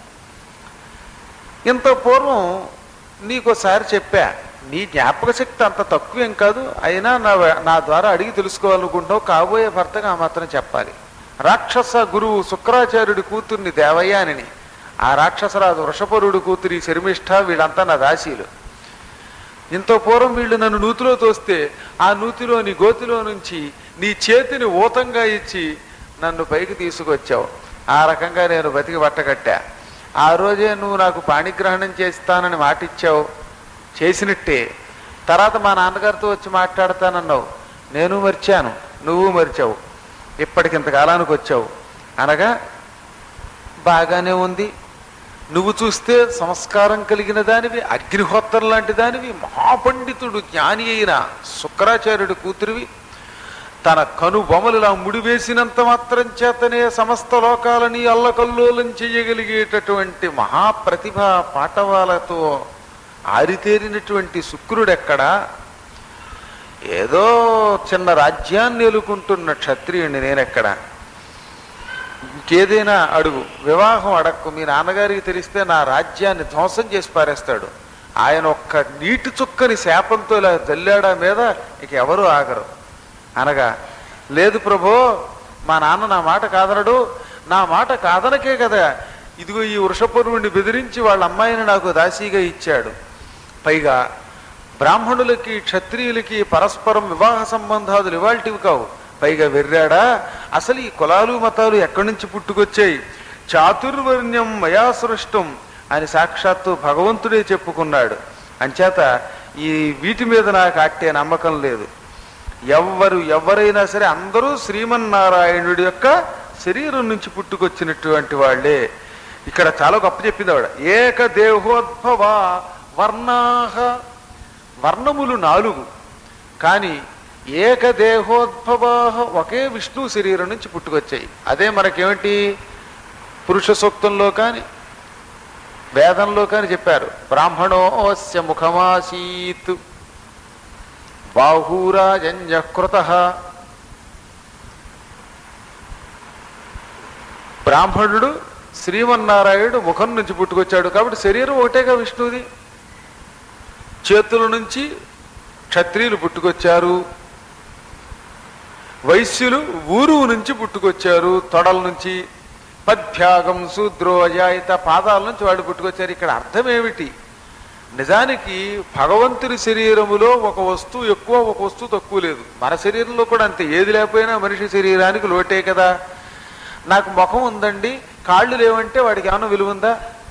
ఇంత పూర్వం నీకోసారి చెప్పా, నీ జ్ఞాపక శక్తి అంత తక్కువేం కాదు, అయినా నా ద్వారా అడిగి తెలుసుకోవాలనుకుంటావు. కాబోయే భర్తగా ఆ మాత్రం చెప్పాలి. రాక్షస గురువు శుక్రాచార్యుడి కూతుర్ని దేవయానిని, ఆ రాక్షసరాజు వృషపరుడి కూతురి శర్మిష్ఠ, వీళ్ళంతా నా దాసీలు. ఇంత పూర్వం వీళ్ళు నన్ను నూతిలో తోస్తే ఆ నూతిలోని గోతిలో నుంచి నీ చేతిని ఊతంగా ఇచ్చి నన్ను పైకి తీసుకొచ్చావు. ఆ రకంగా నేను బతికి బట్టకట్టా. ఆ రోజే నువ్వు నాకు పాణిగ్రహణం చేస్తానని మాటిచ్చావు, చేసినట్టే. తర్వాత మా నాన్నగారితో వచ్చి మాట్లాడతానన్నావు, నేను మర్చాను, నువ్వు మర్చావు. ఇప్పటికింతకాలానికి వచ్చావు అనగా బాగానే ఉంది. నువ్వు చూస్తే సంస్కారం కలిగిన దానివి, అగ్నిహోత్రం లాంటి దానివి, మహాపండితుడు జ్ఞాని అయిన శుక్రాచార్యుడి కూతురివి. తన కనుబొమలులా ముడివేసినంత మాత్రం చేతనే సమస్త లోకాలని అల్లకల్లోలం చెయ్యగలిగేటటువంటి మహాప్రతిభ పాటవాలతో ఆరితేరినటువంటి శుక్రుడెక్కడా? ఏదో చిన్న రాజ్యాన్ని ఎలుకుంటున్న క్షత్రియుణ్ణి నేనెక్కడా? ఇంకేదైనా అడుగు, వివాహం అడక్కు. మీ నాన్నగారికి తెలిస్తే నా రాజ్యాన్ని ధ్వంసం చేసి పారేస్తాడు. ఆయన ఒక్క నీటి చుక్కని శాపంతో ఇలా జల్లాడా మీద ఇక ఎవరు ఆగరు అనగా, లేదు ప్రభో, మా నాన్న నా మాట కాదనడు. నా మాట కాదనకే కదా ఇదిగో ఈ వృషపరువుని బెదిరించి వాళ్ళ అమ్మాయిని నాకు దాసీగా ఇచ్చాడు. పైగా బ్రాహ్మణులకి క్షత్రియులకి పరస్పరం వివాహ సంబంధాలు ఇవాల్టివి కావు. పైగా వెర్రాడా, అసలు ఈ కులాలు మతాలు ఎక్కడి నుంచి పుట్టుకొచ్చాయి? చాతుర్వర్ణ్యం మయా సృష్టం అని సాక్షాత్తు భగవంతుడే చెప్పుకున్నాడు. అంచేత ఈ వీటి మీద నాకు అట్టే నమ్మకం లేదు. ఎవరైనా సరే అందరూ శ్రీమన్నారాయణుడి యొక్క శరీరం నుంచి పుట్టుకొచ్చినటువంటి వాళ్లే. ఇక్కడ చాలా గొప్ప చెప్పింది ఆవిడ. ఏకదేహోద్భవ వర్ణాహ, వర్ణములు 4 కానీ ఏకదేహోద్భవ, ఒకే విష్ణు శరీరం నుంచి పుట్టుకొచ్చాయి. అదే మనకేమిటి పురుష సూక్తంలో కానీ వేదంలో కానీ చెప్పారు. బ్రాహ్మణోస్య ముఖమాసీత్ బాహూరాజన్యకృత. బ్రాహ్మణుడు శ్రీమన్నారాయణుడు ముఖం నుంచి పుట్టుకొచ్చాడు కాబట్టి శరీరం ఒకటేగా విష్ణువుది. చేతుల నుంచి క్షత్రియులు పుట్టుకొచ్చారు, వైశ్యులు ఊరు నుంచి పుట్టుకొచ్చారు, తొడల నుంచి. పద్భ్యాగం శూద్రో అజాయిత, పాదాల నుంచి వాళ్ళు పుట్టుకొచ్చారు. ఇక్కడ అర్థం ఏమిటి? నిజానికి భగవంతుని శరీరములో ఒక వస్తువు ఎక్కువ, ఒక వస్తువు తక్కువ లేదు. మన శరీరంలో కూడా అంతే. ఏది లేకపోయినా మనిషి శరీరానికి లోటే కదా. నాకు ముఖం ఉందండి, కాళ్ళు లేవంటే వాడికి ఏమైనా విలువ ఉందా?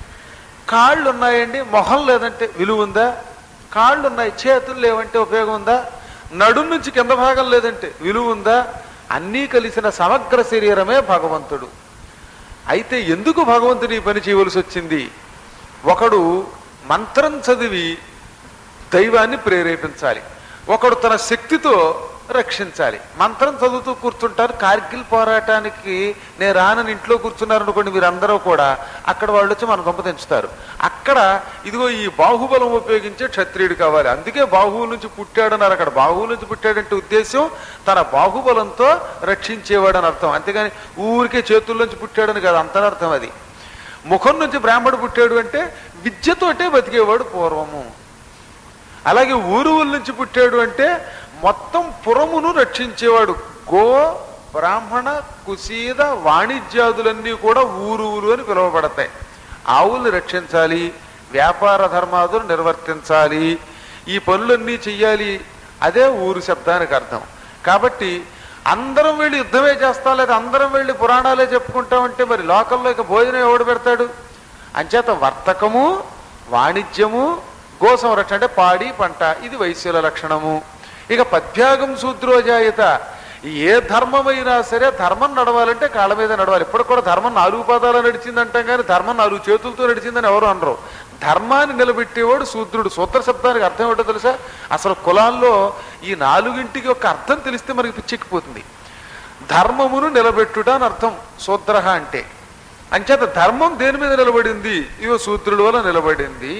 కాళ్ళు ఉన్నాయండి, మొహం లేదంటే విలువ ఉందా? కాళ్ళు ఉన్నాయి, చేతులు లేవంటే ఉపయోగం ఉందా? నడుం నుంచి కింద భాగం లేదంటే విలువ ఉందా? అన్నీ కలిసిన సమగ్ర శరీరమే భగవంతుడు. అయితే ఎందుకు భగవంతుని పని చేయవలసి వచ్చింది? ఒకడు మంత్రం చదివి దైవాన్ని ప్రేరేపించాలి, ఒకడు తన శక్తితో రక్షించాలి. మంత్రం చదువుతూ కూర్చుంటారు. కార్గిల్ పోరాటానికి నేను రానని ఇంట్లో కూర్చున్నారనుకోండి మీరందరూ కూడా, అక్కడ వాళ్ళు వచ్చి మన గొంప తెంచుతారు. అక్కడ ఇదిగో ఈ బాహుబలం ఉపయోగించే క్షత్రియుడు కావాలి, అందుకే బాహువుల నుంచి పుట్టాడన్నారు. అక్కడ బాహువుల నుంచి పుట్టాడంటే ఉద్దేశం తన బాహుబలంతో రక్షించేవాడు అని అర్థం. అంతేగాని ఊరికే చేతుల్లోంచి పుట్టాడని కాదు, అంతనర్థం అది. ముఖం నుంచి బ్రాహ్మడు పుట్టాడు అంటే విద్యతోటే బతికేవాడు పూర్వము. అలాగే ఊరువుల నుంచి పుట్టాడు అంటే మొత్తం పురమును రక్షించేవాడు. గో, బ్రాహ్మణ, కుసీద, వాణిజ్యాదులన్నీ కూడా ఊరువులు అని పిలువబడతాయి. ఆవుల్ని రక్షించాలి, వ్యాపార ధర్మాదులు నిర్వర్తించాలి, ఈ పనులన్నీ చెయ్యాలి. అదే ఊరు శబ్దానికి అర్థం. కాబట్టి అందరం వెళ్ళి యుద్ధమే చేస్తాం, లేదా అందరం వెళ్ళి పురాణాలే చెప్పుకుంటామంటే మరి లోకల్లో ఇక భోజనం ఎవడు పెడతాడు? అంచేత వర్తకము, వాణిజ్యము, గో సంరక్షణ అంటే పాడి పంట, ఇది వైశ్యుల లక్షణము. ఇక పద్భ్యాగం శూద్రోజాయత. ఏ ధర్మమైనా సరే ధర్మం నడవాలంటే కాళ్ళ మీద నడవాలి. ఇప్పుడు కూడా ధర్మం 4 పాదాలు నడిచిందంటాం కానీ ధర్మం 4 చేతులతో నడిచిందని ఎవరు అనరు. ధర్మాన్ని నిలబెట్టేవాడు శూద్రుడు. సూత్ర శబ్దానికి అర్థం ఏంటో తెలుసా? అసలు కులాల్లో ఈ 4గింటికి ఒక అర్థం తెలిస్తే మనకి పిచ్చెక్కిపోతుంది. ధర్మమును నిలబెట్టుట అని అర్థం శూద్ర అంటే. అంచేత ధర్మం దేని మీద నిలబడింది? ఇవో శూద్రుడి వల్ల నిలబడింది.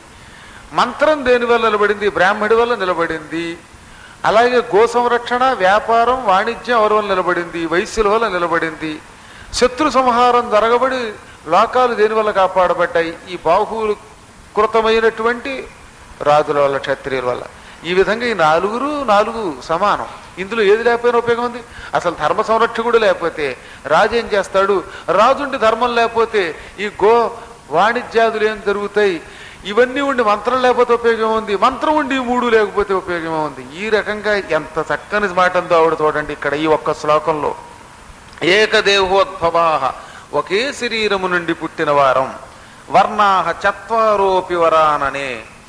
మంత్రం దేని వల్ల నిలబడింది? బ్రాహ్మడి వల్ల నిలబడింది. అలాగే గో సంరక్షణ, వ్యాపారం, వాణిజ్యం ఎవరి వల్ల నిలబడింది? వైశ్యుల వల్ల నిలబడింది. శత్రు సంహారం జరగబడి లోకాలు దేని వల్ల కాపాడబడ్డాయి? ఈ బాహువులు కృతమైనటువంటి రాజుల వల్ల, క్షత్రియుల వల్ల. ఈ విధంగా ఈ 4 సమానం. ఇందులో ఏది లేకపోయినా ఉపయోగం ఉంది. అసలు ధర్మ సంరక్షకుడు లేకపోతే రాజు ఏం చేస్తాడు? రాజుండి ధర్మం లేకపోతే ఈ గో వాణిజ్యాదులు ఏం జరుగుతాయి? ఇవన్నీ ఉండి మంత్రం లేకపోతే ఉపయోగం ఉంది, మంత్రం ఉండి 3 లేకపోతే ఉపయోగం ఉంది. ఈ రకంగా ఎంత చక్కని మాట ఉందో ఆవిడ చూడండి ఇక్కడ ఈ ఒక్క శ్లోకంలో. ఏకదేహోద్భవాః, ఒకే శరీరము నుండి పుట్టిన వారం. వర్ణాః చత్వారోపి వరాననే.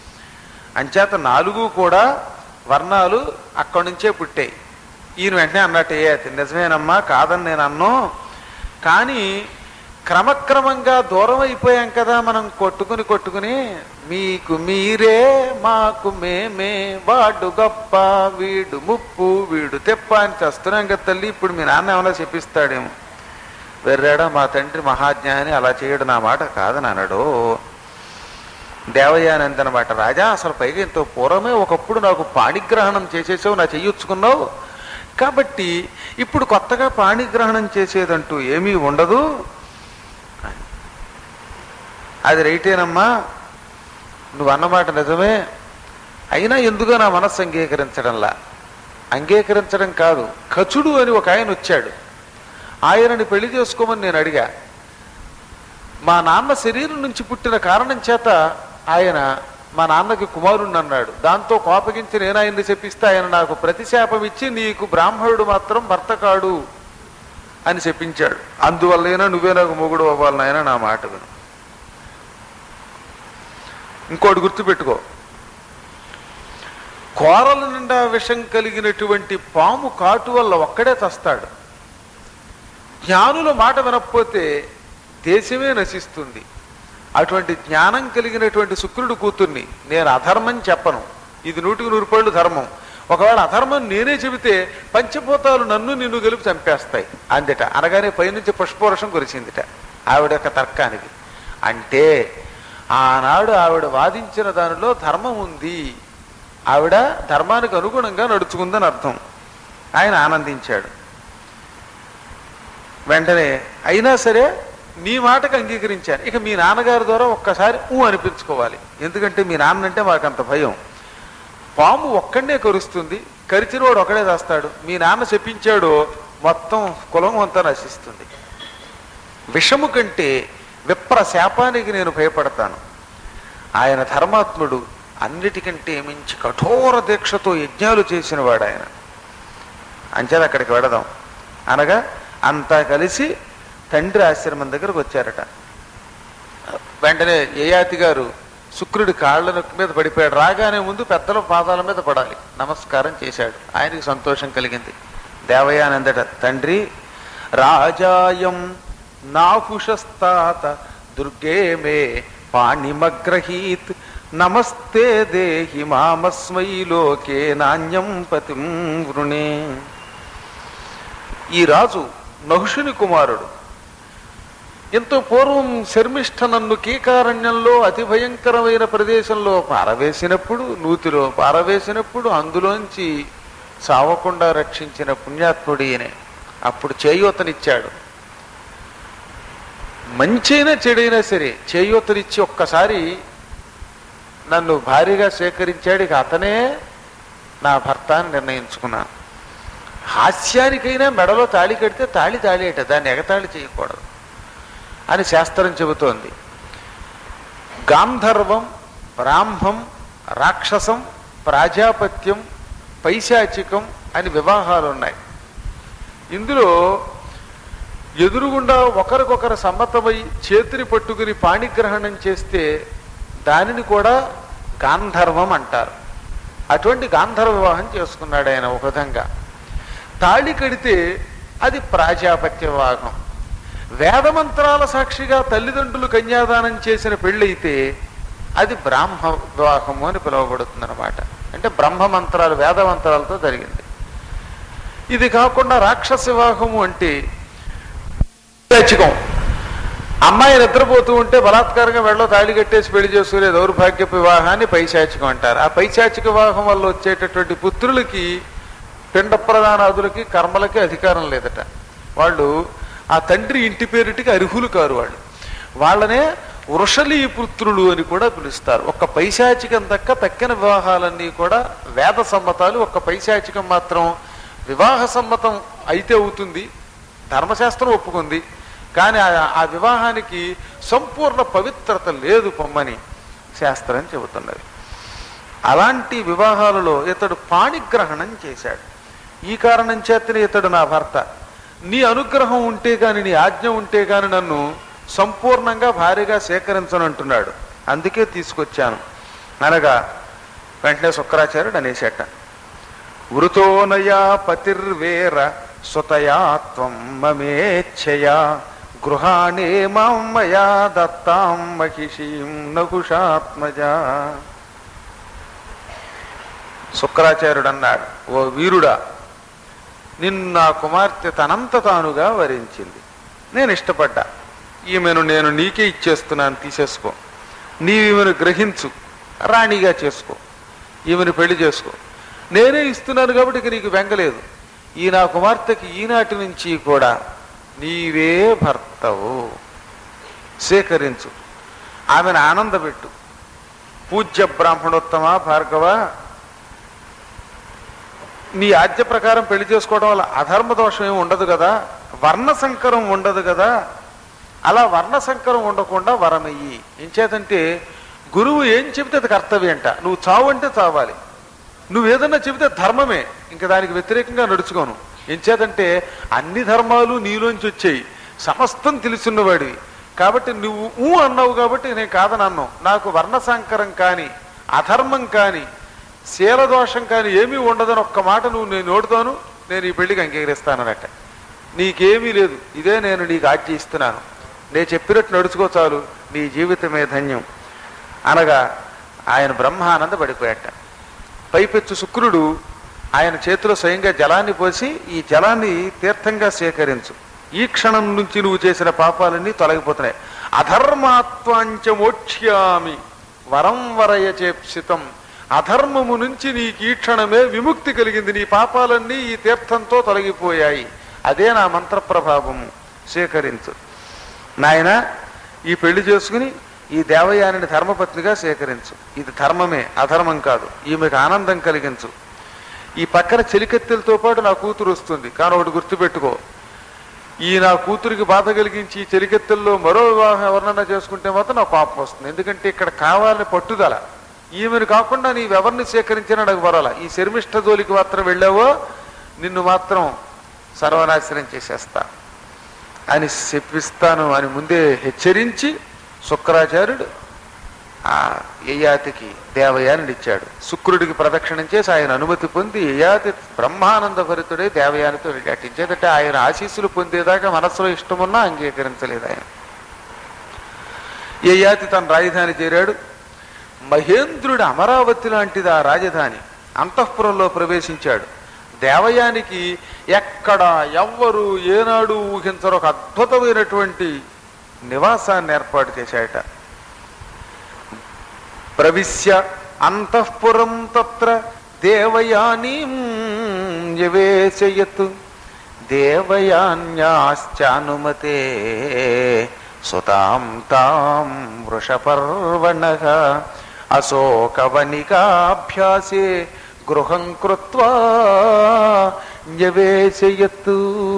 అంచేత 4 కూడా వర్ణాలు అక్కడి నుంచే పుట్టాయి. ఈయన వెంటనే అన్నట్టే నిజమేనమ్మా, కాదని నేను అన్నో, కానీ క్రమక్రమంగా దూరం అయిపోయాం కదా మనం, కొట్టుకుని మీకు మీరే మాకు మేమే, వాడు గొప్ప వీడు ముప్పు వీడు తెప్ప అని చేస్తున్నాం కదా తల్లి. ఇప్పుడు మీ నాన్న ఏమైనా చెప్పిస్తాడేమో, వెర్రాడా మా తండ్రి మహాజ్ఞాని అలా చేయడు, నా మాట కాదని అన్నాడు. దేవయానంద అనమాట. రాజా అసలు పైగా ఇంత పూర్వమే ఒకప్పుడు నాకు పాణిగ్రహణం చేసేసావు, నా చెయ్యొచ్చుకున్నావు, కాబట్టి ఇప్పుడు కొత్తగా పాణిగ్రహణం చేసేదంటూ ఏమీ ఉండదు. అది రైటేనమ్మా, నువ్వు అన్నమాట నిజమే, అయినా ఎందుకో నా మనస్సు అంగీకరించడంలా. అంగీకరించడం కాదు, కచుడు అని ఒక ఆయన వచ్చాడు, ఆయనని పెళ్లి చేసుకోమని నేను అడిగా. మా నాన్న శరీరం నుంచి పుట్టిన కారణం చేత ఆయన మా నాన్నకి కుమారుణ్ణి అన్నాడు. దాంతో కోపగించి నేను ఆయన్ని చెప్పిస్తే ఆయన నాకు ప్రతిశాపం ఇచ్చి నీకు బ్రాహ్మణుడు మాత్రం భర్త కాడు అని చెప్పించాడు. అందువల్లైనా నువ్వే నాకు మొగుడు అవ్వాలి నాయన, నా మాట విను. ఇంకోటి గుర్తుపెట్టుకో, కోరల నిండా విషం కలిగినటువంటి పాము కాటు వల్ల ఒక్కడే చస్తాడు. జ్ఞానుల మాట వినకపోతే దేశమే నశిస్తుంది. అటువంటి జ్ఞానం కలిగినటువంటి శుక్రుడు కూతుర్ని నేను అధర్మం చెప్పను, ఇది 100% ధర్మం. ఒకవేళ అధర్మం నేనే చెబితే పంచభూతాలు నన్ను నిన్ను గెలిపి చంపేస్తాయి అందట. అనగానే పైనుంచి పుష్పవర్షం కురిసిందిట ఆవిడ యొక్క తర్కానికి. అంటే ఆనాడు ఆవిడ వాదించిన దానిలో ధర్మం ఉంది, ఆవిడ ధర్మానికి అనుగుణంగా నడుచుకుందని అర్థం. ఆయన ఆనందించాడు. వెంటనే అయినా సరే నీ మాటకు అంగీకరించాను, ఇక మీ నాన్నగారి ద్వారా ఒక్కసారి అనిపించుకోవాలి, ఎందుకంటే మీ నాన్న అంటే మాకంత భయం. పాము ఒక్కడే కరుస్తుంది, కరిచినవాడు ఒకడే చేస్తాడు. మీ నాన్న చెప్పించాడు మొత్తం కులం అంతా నశిస్తుంది. విషము కంటే విప్ర శాపానికి నేను భయపడతాను. ఆయన ధర్మాత్ముడు, అన్నిటికంటే మించి కఠోర దీక్షతో యజ్ఞాలు చేసినవాడు ఆయన. అంచేత అక్కడికి వెడదాం అనగా అంతా కలిసి తండ్రి ఆశ్రమం దగ్గరకు వచ్చారట. వెంటనే యయాతి గారు శుక్రుడి కాళ్ళ మీద పడిపోయాడు. రాగానే ముందు పెద్దల పాదాల మీద పడాలి, నమస్కారం చేశాడు. ఆయనకి సంతోషం కలిగింది. దేవయానందట, తండ్రి రాజాయం నాహుషస్తాత దుర్గే మే పాణిమగ్రహీత్ నమస్తే దేహి మామస్మై లోకే నాణ్యం పతిం వృణే. ఈ రాజు నహుషుని కుమారుడు. ఎంతో పూర్వం శర్మిష్ఠ నన్ను కీకారణ్యంలో అతి భయంకరమైన ప్రదేశంలో పారవేసినప్పుడు, నూతిలో పారవేసినప్పుడు అందులోంచి చావకుండా రక్షించిన పుణ్యాత్ముడినే. అప్పుడు చేయూతనిచ్చాడు. మంచైనా చెడైనా సరే చేయూతనిచ్చి ఒక్కసారి నన్ను భారీగా స్వీకరించాడు. ఇక అతనే నా భర్త అని నిర్ణయించుకున్నాను. హాస్యానికైనా మెడలో తాళి కడితే తాళి తాళేట, దాన్ని ఎగతాళి చేయకూడదు అని శాస్త్రం చెబుతోంది. గాంధర్వం, బ్రాహ్మం, రాక్షసం, ప్రాజాపత్యం, పైశాచికం అని వివాహాలు ఉన్నాయి. ఇందులో ఎదురుగుండా ఒకరికొకరు సమ్మతమై చేతిని పట్టుకుని పాణిగ్రహణం చేస్తే దానిని కూడా గాంధర్వం అంటారు. అటువంటి గాంధర్వ వివాహం చేసుకున్నాడు ఆయన. ఒక విధంగా తాళి కడితే అది ప్రాజాపత్య వివాహం. వేదమంత్రాల సాక్షిగా తల్లిదండ్రులు కన్యాదానం చేసిన పెళ్ళైతే అది బ్రాహ్మ వివాహము అని పిలువబడుతుంది అన్నమాట. అంటే బ్రహ్మ మంత్రాలు, వేద మంత్రాలతో జరిగింది. ఇది కాకుండా రాక్షస వివాహము అంటే పైశాచికం. అమ్మాయి నిద్రపోతూ ఉంటే బలాత్కారంగా వెళ్ళలో తాళి కట్టేసి పెళ్లి చేసుకునే దౌర్భాగ్య వివాహాన్ని పైశాచికం అంటారు. ఆ పైశాచిక వివాహం వల్ల వచ్చేటటువంటి పుత్రులకి, పిండ ప్రధానాదులకి, కర్మలకి అధికారం లేదట. వాళ్ళు ఆ తండ్రి ఇంటి పేరిటికి అర్హులు కారు. వాళ్ళనే వృషలీ పుత్రులు అని కూడా పిలుస్తారు. ఒక్క పైశాచికం తక్కిన వివాహాలన్నీ కూడా వేద సమ్మతాలు. ఒక్క పైశాచికం మాత్రం వివాహ సమ్మతం అయితే అవుతుంది, ధర్మశాస్త్రం ఒప్పుకుంది, కానీ ఆ వివాహానికి సంపూర్ణ పవిత్రత లేదు పొమ్మని శాస్త్రం చెబుతున్నది. అలాంటి వివాహాలలో ఇతడు పాణిగ్రహణం చేశాడు. ఈ కారణం చేతనే ఇతడు నా భర్త. నీ అనుగ్రహం ఉంటే గాని, నీ ఆజ్ఞ ఉంటే గాని నన్ను సంపూర్ణంగా భారీగా సేకరించనంటున్నాడు. అందుకే తీసుకొచ్చాను అనగా వెంటనే శుక్రాచార్యుడు అనేసేట, వృతోనయా పతిర్వేర సుతయా త్వం మమేచ్ఛయా గృహాణే మాం మయా దత్తాం మహిషీం నకుషాత్మజా. శుక్రాచార్యుడు అన్నాడు, ఓ వీరుడా, నిన్ను నా కుమార్తె తనంత తానుగా వరించింది. నేను ఇష్టపడ్డా. ఈమెను నేను నీకే ఇచ్చేస్తున్నాను, తీసేసుకో. నీవీమెను గ్రహించు, రాణిగా చేసుకో, ఈమెను పెళ్లి చేసుకో. నేనే ఇస్తున్నాను కాబట్టి ఇక నీకు వెంగలేదు. ఈ నా కుమార్తెకి ఈనాటి నుంచి కూడా నీవే భర్తవు, సేకరించు, ఆమెను ఆనందపెట్టు. పూజ్య బ్రాహ్మణోత్తమ భార్గవ, నీ ఆజ్ఞ ప్రకారం పెళ్లి చేసుకోవడం వల్ల అధర్మ దోషం ఏమి ఉండదు కదా, వర్ణ సంకరం ఉండదు కదా. అలా వర్ణ సంకరం ఉండకుండా వరమయ్యి. ఎంచేతంటే గురువు ఏం చెబితే అది కర్తవ్యంట. నువ్వు చావు అంటే చావాలి, నువ్వేదన్నా చెబితే ధర్మమే, ఇంకా దానికి వ్యతిరేకంగా నడుచుకోను. ఎంచేతంటే అన్ని ధర్మాలు నీలోంచి వచ్చాయి, సమస్తం తెలుసున్నవాడివి కాబట్టి నువ్వు అన్నావు కాబట్టి నేను కాదని అన్నావు. నాకు వర్ణ సంకరం కానీ, అధర్మం కానీ, శీలదోషం కానీ ఏమీ ఉండదని ఒక్క మాట నువ్వు నేను నోడుతాను, నేను ఈ పెళ్లికి అంగీకరిస్తానన్నట్ట. నీకేమీ లేదు, ఇదే నేను నీకు ఆజ్ఞ ఇస్తున్నాను, నేను చెప్పినట్టు నడుచుకో చాలు, నీ జీవితమే ధన్యం అనగా ఆయన బ్రహ్మానంద పడిపోయాట. పైపెచ్చు శుక్రుడు ఆయన చేతిలో స్వయంగా జలాన్ని పోసి, ఈ జలాన్ని తీర్థంగా సేకరించు, ఈ క్షణం నుంచి నువ్వు చేసిన పాపాలన్నీ తొలగిపోతున్నాయి. అధర్మాత్వాంచ మోక్ష్యామి వరం వరయ చేప్సితం. అధర్మము నుంచి నీకు ఈ క్షణమే విముక్తి కలిగింది, నీ పాపాలన్నీ ఈ తీర్థంతో తొలగిపోయాయి. అదే నా మంత్ర ప్రభావము, స్వీకరించు నాయన. ఈ పెళ్లి చేసుకుని ఈ దేవయానిని ధర్మపత్నిగా సేకరించు. ఇది ధర్మమే, అధర్మం కాదు. ఈమెకు ఆనందం కలిగించు. ఈ పక్కన చెలికత్తెలతో పాటు నా కూతురు వస్తుంది, కానీ ఒకటి గుర్తుపెట్టుకో, ఈ నా కూతురికి బాధ కలిగించి చెలికెత్తల్లో మరో వివాహం ఎవరినన్నా చేసుకుంటే మాత్రం నాకు కోపం వస్తుంది. ఎందుకంటే ఇక్కడ కావాలని పట్టుదల. ఈమెను కాకుండా నీవెవరిని సేకరించినా నాకు వరాల. ఈ శర్మిష్ఠ జోలికి మాత్రం వెళ్ళావో నిన్ను మాత్రం సర్వనాశనం చేసేస్తా అని చెప్పిస్తాను అని ముందే హెచ్చరించి శుక్రాచార్యుడు ఆ యయాతికి దేవయానిని ఇచ్చాడు. శుక్రుడికి ప్రదక్షిణం చేసి ఆయన అనుమతి పొంది యయాతి బ్రహ్మానంద భరితుడే దేవయానితో విచాటించేదంటే ఆయన ఆశీస్సులు పొందేదాకా మనసులో ఇష్టమున్నా అంగీకరించలేదు ఆయన. యయాతి తన రాజధాని చేరాడు. మహేంద్రుడి అమరావతి లాంటిది ఆ రాజధాని. అంతఃపురంలో ప్రవేశించాడు. దేవయానికి ఎక్కడ ఎవ్వరు ఏనాడు ఊహించరు ఒక అద్భుతమైనటువంటి నివాసాన్ని ఏర్పాటు చేశాయట. ప్రవిశ్య అంతఃపురం తత్ర దేవయానీం యవేశయత్ దేవయాన్యాశ్చానుమతే సుతాం తాం వృషపర్వణః అశోకవనికాభ్యాసే గృహం కృత్వా యవేశయత్.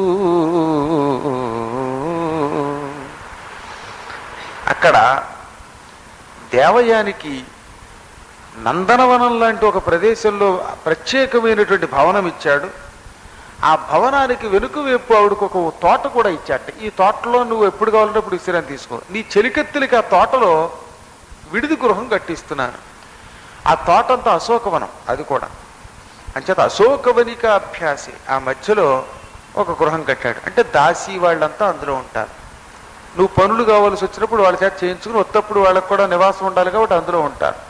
అక్కడ దేవయానికి నందనవనం లాంటి ఒక ప్రదేశంలో ప్రత్యేకమైనటువంటి భవనం ఇచ్చాడు. ఆ భవనానికి వెనుక వైపు ఆవిడకు ఒక తోట కూడా ఇచ్చాట. ఈ తోటలో నువ్వు ఎప్పుడు కావాలంటే అప్పుడు విశ్రాంతి తీసుకో. నీ చెలికెత్తులకి ఆ తోటలో విడిది గృహం కట్టిస్తున్నాను. ఆ తోట అంతా అశోకవనం. అది కూడా అంచేత అశోకవనిక అభ్యాసి ఆ మధ్యలో ఒక గృహం కట్టాడు. అంటే దాసి వాళ్ళంతా అందులో ఉంటారు. నువ్వు పనులు కావాల్సి వచ్చినప్పుడు వాళ్ళ చేత చేయించుకుని వత్తప్పుడు వాళ్ళకు కూడా నివాసం ఉండాలి కాబట్టి అందులో ఉంటారు.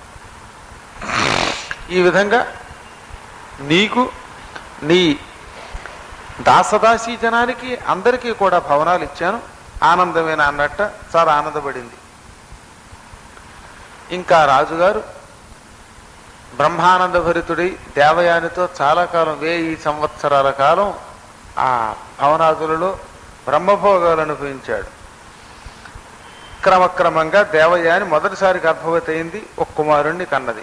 ఈ విధంగా నీకు నీ దాసదాసీ జనానికి అందరికీ కూడా భవనాలు ఇచ్చాను. ఆనందమేనా అన్నట్ట చాలా ఆనందపడింది. ఇంకా రాజుగారు బ్రహ్మానంద భరితుడై దేవయానితో చాలా కాలం 1000 సంవత్సరాల కాలం ఆ భవనాదులలో బ్రహ్మభోగాలు అనుభవించాడు. క్రమక్రమంగా దేవయాని మొదటిసారి గర్భవతి అయింది, ఒక కుమారుణ్ణి కన్నది.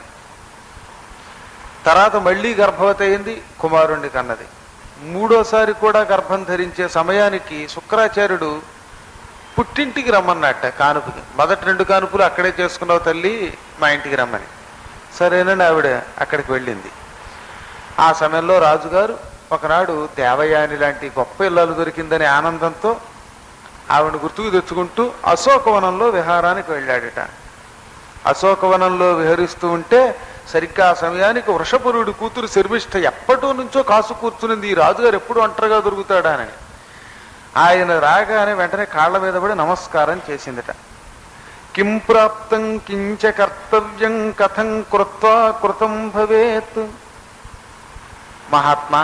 తర్వాత మళ్ళీ గర్భవతి అయింది, కుమారుణ్ణి కన్నది. మూడోసారి కూడా గర్భం ధరించే సమయానికి శుక్రాచార్యుడు పుట్టింటికి రమ్మన్నట్ట కానుపుకి. మొదటి 2 కానుపులు అక్కడే చేసుకున్నావు తల్లి, మా ఇంటికి రమ్మని. సరేనని ఆవిడ అక్కడికి వెళ్ళింది. ఆ సమయంలో రాజుగారు ఒకనాడు దేవయాని లాంటి గొప్ప ఇల్లాలు దొరికిందనే ఆనందంతో ఆవిడ గుర్తుకు తెచ్చుకుంటూ అశోకవనంలో విహారానికి వెళ్ళాడట. అశోకవనంలో విహరిస్తూ ఉంటే సరిగ్గా ఆ సమయానికి వృషపురుడి కూతురు శర్మిష్ఠ ఎప్పటి నుంచో కాసు కూర్చునింది. ఈ రాజుగారు ఎప్పుడు ఒంటరిగా దొరుకుతాడానని. ఆయన రాగానే వెంటనే కాళ్ల మీద పడి నమస్కారం చేసిందట. కిం ప్రాప్తం కించ కర్తవ్యం కథం కృత్వా కృతం భవేత్. మహాత్మా,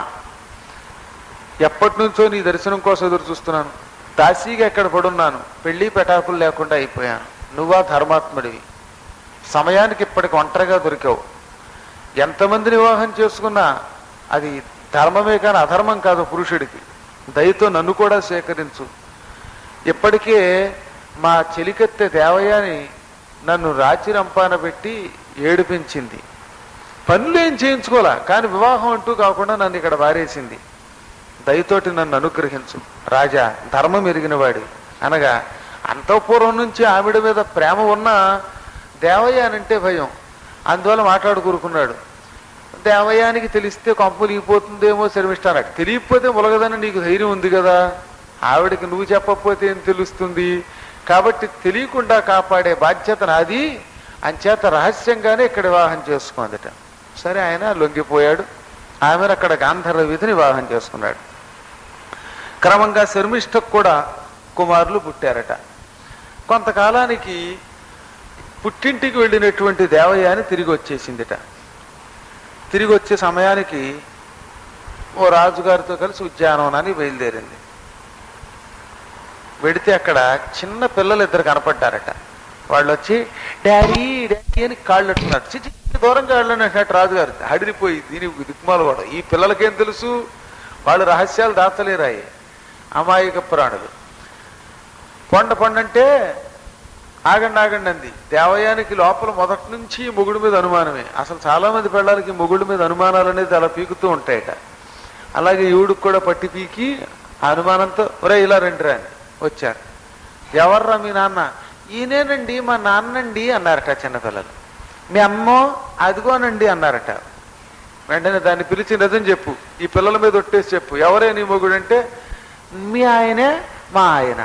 ఎప్పటి నుంచో నీ దర్శనం కోసం ఎదురు చూస్తున్నాను. దాసీగా ఎక్కడ పడున్నాను, పెళ్లి పెటాకులు లేకుండా అయిపోయాను. నువ్వా ధర్మాత్ముడివి, సమయానికి ఇప్పటికి ఒంటరిగా దొరికావు. ఎంతమందిని వివాహం చేసుకున్నా అది ధర్మమే కానీ అధర్మం కాదు పురుషుడికి. దయతో నన్ను కూడా స్వీకరించు. ఇప్పటికే మా చెలికెత్తె దేవయాని నన్ను రాచి రంపాన పెట్టి ఏడిపించింది. పనులు ఏం చేయించుకోలే, కానీ వివాహం అంటూ కాకుండా నన్ను ఇక్కడ వారేసింది. దయతోటి నన్ను అనుగ్రహించు రాజా, ధర్మం ఎరిగినవాడి. అనగా అంతఃపూర్వం నుంచి ఆవిడ మీద ప్రేమ ఉన్నా దేవయానంటే భయం. అందువల్ల మాట్లాడుకూరుకున్నాడు. దేవయానికి తెలిస్తే కొంపలు లీగిపోతుందేమో శర్మిష్ఠ అన్నాడు. తెలియకపోతే మొలగదని నీకు ధైర్యం ఉంది కదా, ఆవిడకి నువ్వు చెప్పకపోతే ఏం తెలుస్తుంది, కాబట్టి తెలియకుండా కాపాడే బాధ్యత నాది, అంచేత రహస్యంగానే ఇక్కడ వివాహం చేసుకుందట. సరే ఆయన లొంగిపోయాడు. ఆమెను అక్కడ గాంధర్వ విధిని వివాహం చేసుకున్నాడు. క్రమంగా శర్మిష్ఠకు కూడా కుమారులు పుట్టారట. కొంతకాలానికి పుట్టింటికి వెళ్ళినటువంటి దేవయాని తిరిగి వచ్చేసిందిట. తిరిగి వచ్చే సమయానికి ఓ రాజుగారితో కలిసి ఉద్యానవనానికి బయలుదేరింది. వెడితే అక్కడ చిన్న పిల్లలు 2 కనపడ్డారట. వాళ్ళు వచ్చి డాడీ డాడీ అని కాళ్ళు అట్టుకున్నారు. దూరంగా వెళ్ళినట్టు రాజుగారు హడిరిపోయి దీనికి దిక్మాలు కూడా. ఈ పిల్లలకేం తెలుసు, వాళ్ళు రహస్యాలు దాచలేరాయి, అమాయక ప్రాణులు. పండంటే ఆగండి ఆగండి అంది. దేవయానికి లోపల మొదటి నుంచి మొగుడు మీద అనుమానమే. అసలు చాలా మంది పిల్లలకి మొగుడు మీద అనుమానాలు అనేది అలా పీకుతూ ఉంటాయట. అలాగే ఈవిడికి కూడా పట్టి పీకి ఆ అనుమానంతో ఒరే ఇలా రండి రా అని వచ్చారు. ఎవర్రా మీ నాన్న? ఈయనేనండి మా నాన్నండి అన్నారట చిన్నపిల్లలు. మీ అమ్మో? అదిగోనండి అన్నారట. వెంటనే దాన్ని పిలిచి నిజం చెప్పు, ఈ పిల్లల మీద ఒట్టేసి చెప్పు, ఎవరే నీ మొగుడు అంటే మీ ఆయనే మా ఆయన.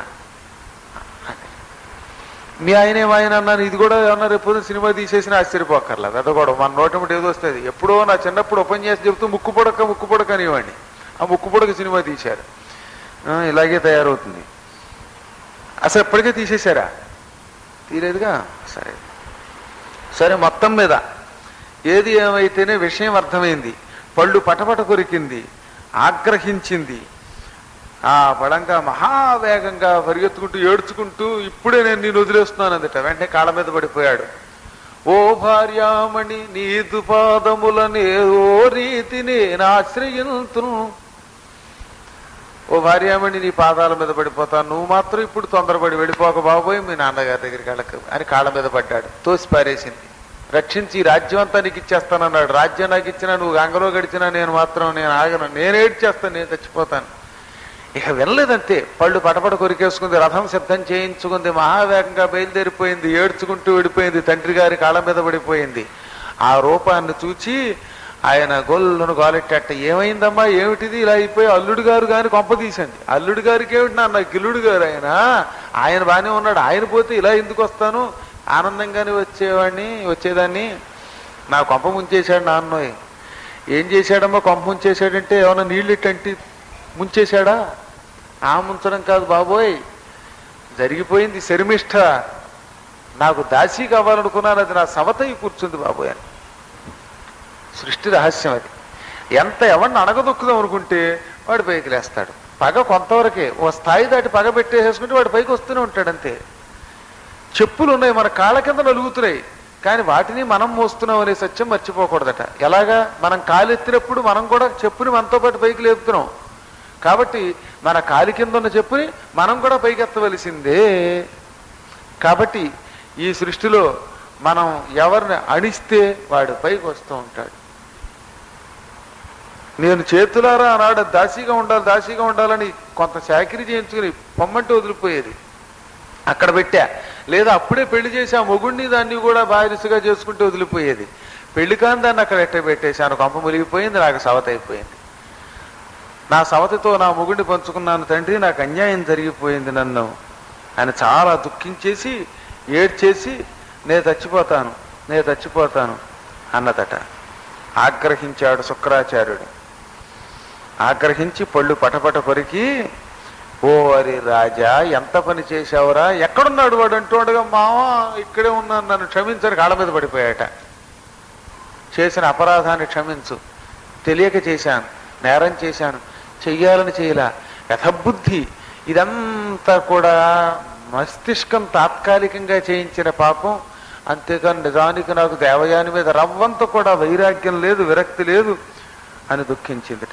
మీ ఆయనే మా ఆయన అన్నాను. ఇది కూడా ఏమన్నా రేపు సినిమా తీసేసిన ఆశ్చర్యపోకర్లా, పెద్ద కూడా మన నోటమిటి ఏదో వస్తుంది. ఎప్పుడో నా చిన్నప్పుడు ఉపన్యాసం చెబుతూ ముక్కు పొడక అనేవాడిని. ఆ ముక్కు పొడక సినిమా తీశారు. ఇలాగే తయారవుతుంది. అసలు ఎప్పటికే తీసేశారా? తీరేదుగా. సరే సరే, మొత్తం మీద ఏది ఏమైతేనే విషయం అర్థమైంది. పళ్ళు పటపట కొరికింది, ఆగ్రహించింది. ఆ పడంగా మహావేగంగా పరిగెత్తుకుంటూ ఏడ్చుకుంటూ ఇప్పుడే నేను నేను వదిలేస్తున్నాను అందట. వెంటనే కాళ్ళ మీద పడిపోయాడు. ఓ భార్యామణి నీదు పాదములనే ఓ రీతి నేను ఆశ్రయింతును. ఓ భార్యామణి నీ పాదాల మీద పడిపోతాను, నువ్వు మాత్రం ఇప్పుడు తొందరపడి వెళ్ళిపోక బాబోయ్ మీ నాన్నగారి దగ్గరికి వెళ్ళకు అని కాళ్ళ మీద పడ్డాడు. తోసి పారేసింది. రక్షించి రాజ్యం అంతా నీకు ఇచ్చేస్తానన్నాడు. రాజ్యం నాకు ఇచ్చినా నువ్వు గంగలో గడిచినా నేను ఆగను, నేను ఏడ్చేస్తాను, నేను చచ్చిపోతాను. ఇక వినలేదంతే. పళ్ళు పటపట కొరికేసుకుంది, రథం సిద్ధం చేయించుకుంది, మహావేగంగా బయలుదేరిపోయింది, ఏడ్చుకుంటూ వెళ్ళిపోయింది, తండ్రి గారి కాళ్ళ మీద పడిపోయింది. ఆ రూపాన్ని చూచి ఆయన గొల్లును గోలెట్టేట. ఏమైందమ్మా, ఏమిటిది ఇలా అయిపోయి? అల్లుడు గారు కానీ కొంప తీసండి. అల్లుడు గారికి ఏమిటి నాన్న, గిల్లుడు గారు ఆయన బాగానే ఉన్నాడు, ఆయన పోతే ఇలా ఎందుకు వస్తాను, ఆనందంగానే వచ్చేదాన్ని. నా కొంప ముంచేశాడు నాన్నోయ్. ఏం చేశాడమ్మా కొంప ముంచేశాడంటే? ఏమన్నా నీళ్ళు ఇట్టంటి ముంచేశాడా? ఆ ముంచడం కాదు బాబోయ్, జరిగిపోయింది శర్మిష్ఠ. నాకు దాసీ కావాలనుకున్నాను, అది నా సవతయి కూర్చుంది బాబోయ్ అని. సృష్టి రహస్యం అది. ఎంత ఎవరిని అణగదొక్కుదాం అనుకుంటే వాడు పైకి లేస్తాడు. పగ కొంతవరకే, ఓ స్థాయి దాటి పగ పెట్టేసుకుంటే వాడు పైకి వస్తూనే ఉంటాడు అంతే. చెప్పులు ఉన్నాయి మన కాళ్ళ కింద నలుగుతున్నాయి, కానీ వాటిని మనం మోస్తున్నాం అనే సత్యం మర్చిపోకూడదట. ఎలాగా? మనం కాలెత్తినప్పుడు మనం కూడా చెప్పుని మనతో పాటు పైకి లేపుతున్నాం. కాబట్టి మన కాలి కింద ఉన్న చెప్పుని మనం కూడా పైకెత్తవలసిందే. కాబట్టి ఈ సృష్టిలో మనం ఎవరిని అణిస్తే వాడు పైకి వస్తూ ఉంటాడు. నేను చేతులారా ఆనాడు దాసీగా ఉండాలని కొంత చాకిరీ చేయించుకుని పొమ్మంటే వదిలిపోయేది, అక్కడ పెట్టా. లేదా అప్పుడే పెళ్లి చేసి ఆ మొగుడిని దాన్ని కూడా బానిసగా చేసుకుంటే వదిలిపోయేది. పెళ్లి కాని దాన్ని అక్కడ ఎట్ట పెట్టేశాను, కొంప ములిగిపోయింది, నాకు సవత అయిపోయింది. నా సవతితో నా మొగుడిని పంచుకున్నాను తండ్రి, నాకు అన్యాయం జరిగిపోయింది నన్ను ఆయన చాలా దుఃఖించేసి ఏడ్చేసి నేను చచ్చిపోతాను అన్నదట. ఆగ్రహించాడు శుక్రాచార్యుడు. ఆగ్రహించి పళ్ళు పటపట కొరికి, ఓ అరి రాజా ఎంత పని చేశావురా, ఎక్కడున్నాడు వాడు అంటూ ఉండగా, మావా ఇక్కడే ఉన్నాను, నన్ను క్షమించని కాళ్ళ మీద పడిపోయాట. చేసిన అపరాధాన్ని క్షమించు, తెలియక చేశాను, నేరం చేశాను, చెయ్యాలని చేయలా, యథబుద్ధి. ఇదంతా కూడా మస్తిష్కం తాత్కాలికంగా చేయించిన పాపం, అంతేకాని నిజానికి నాకు దేవయాని మీద రవ్వంత కూడా వైరాగ్యం లేదు, విరక్తి లేదు అని దుఃఖించిందిట.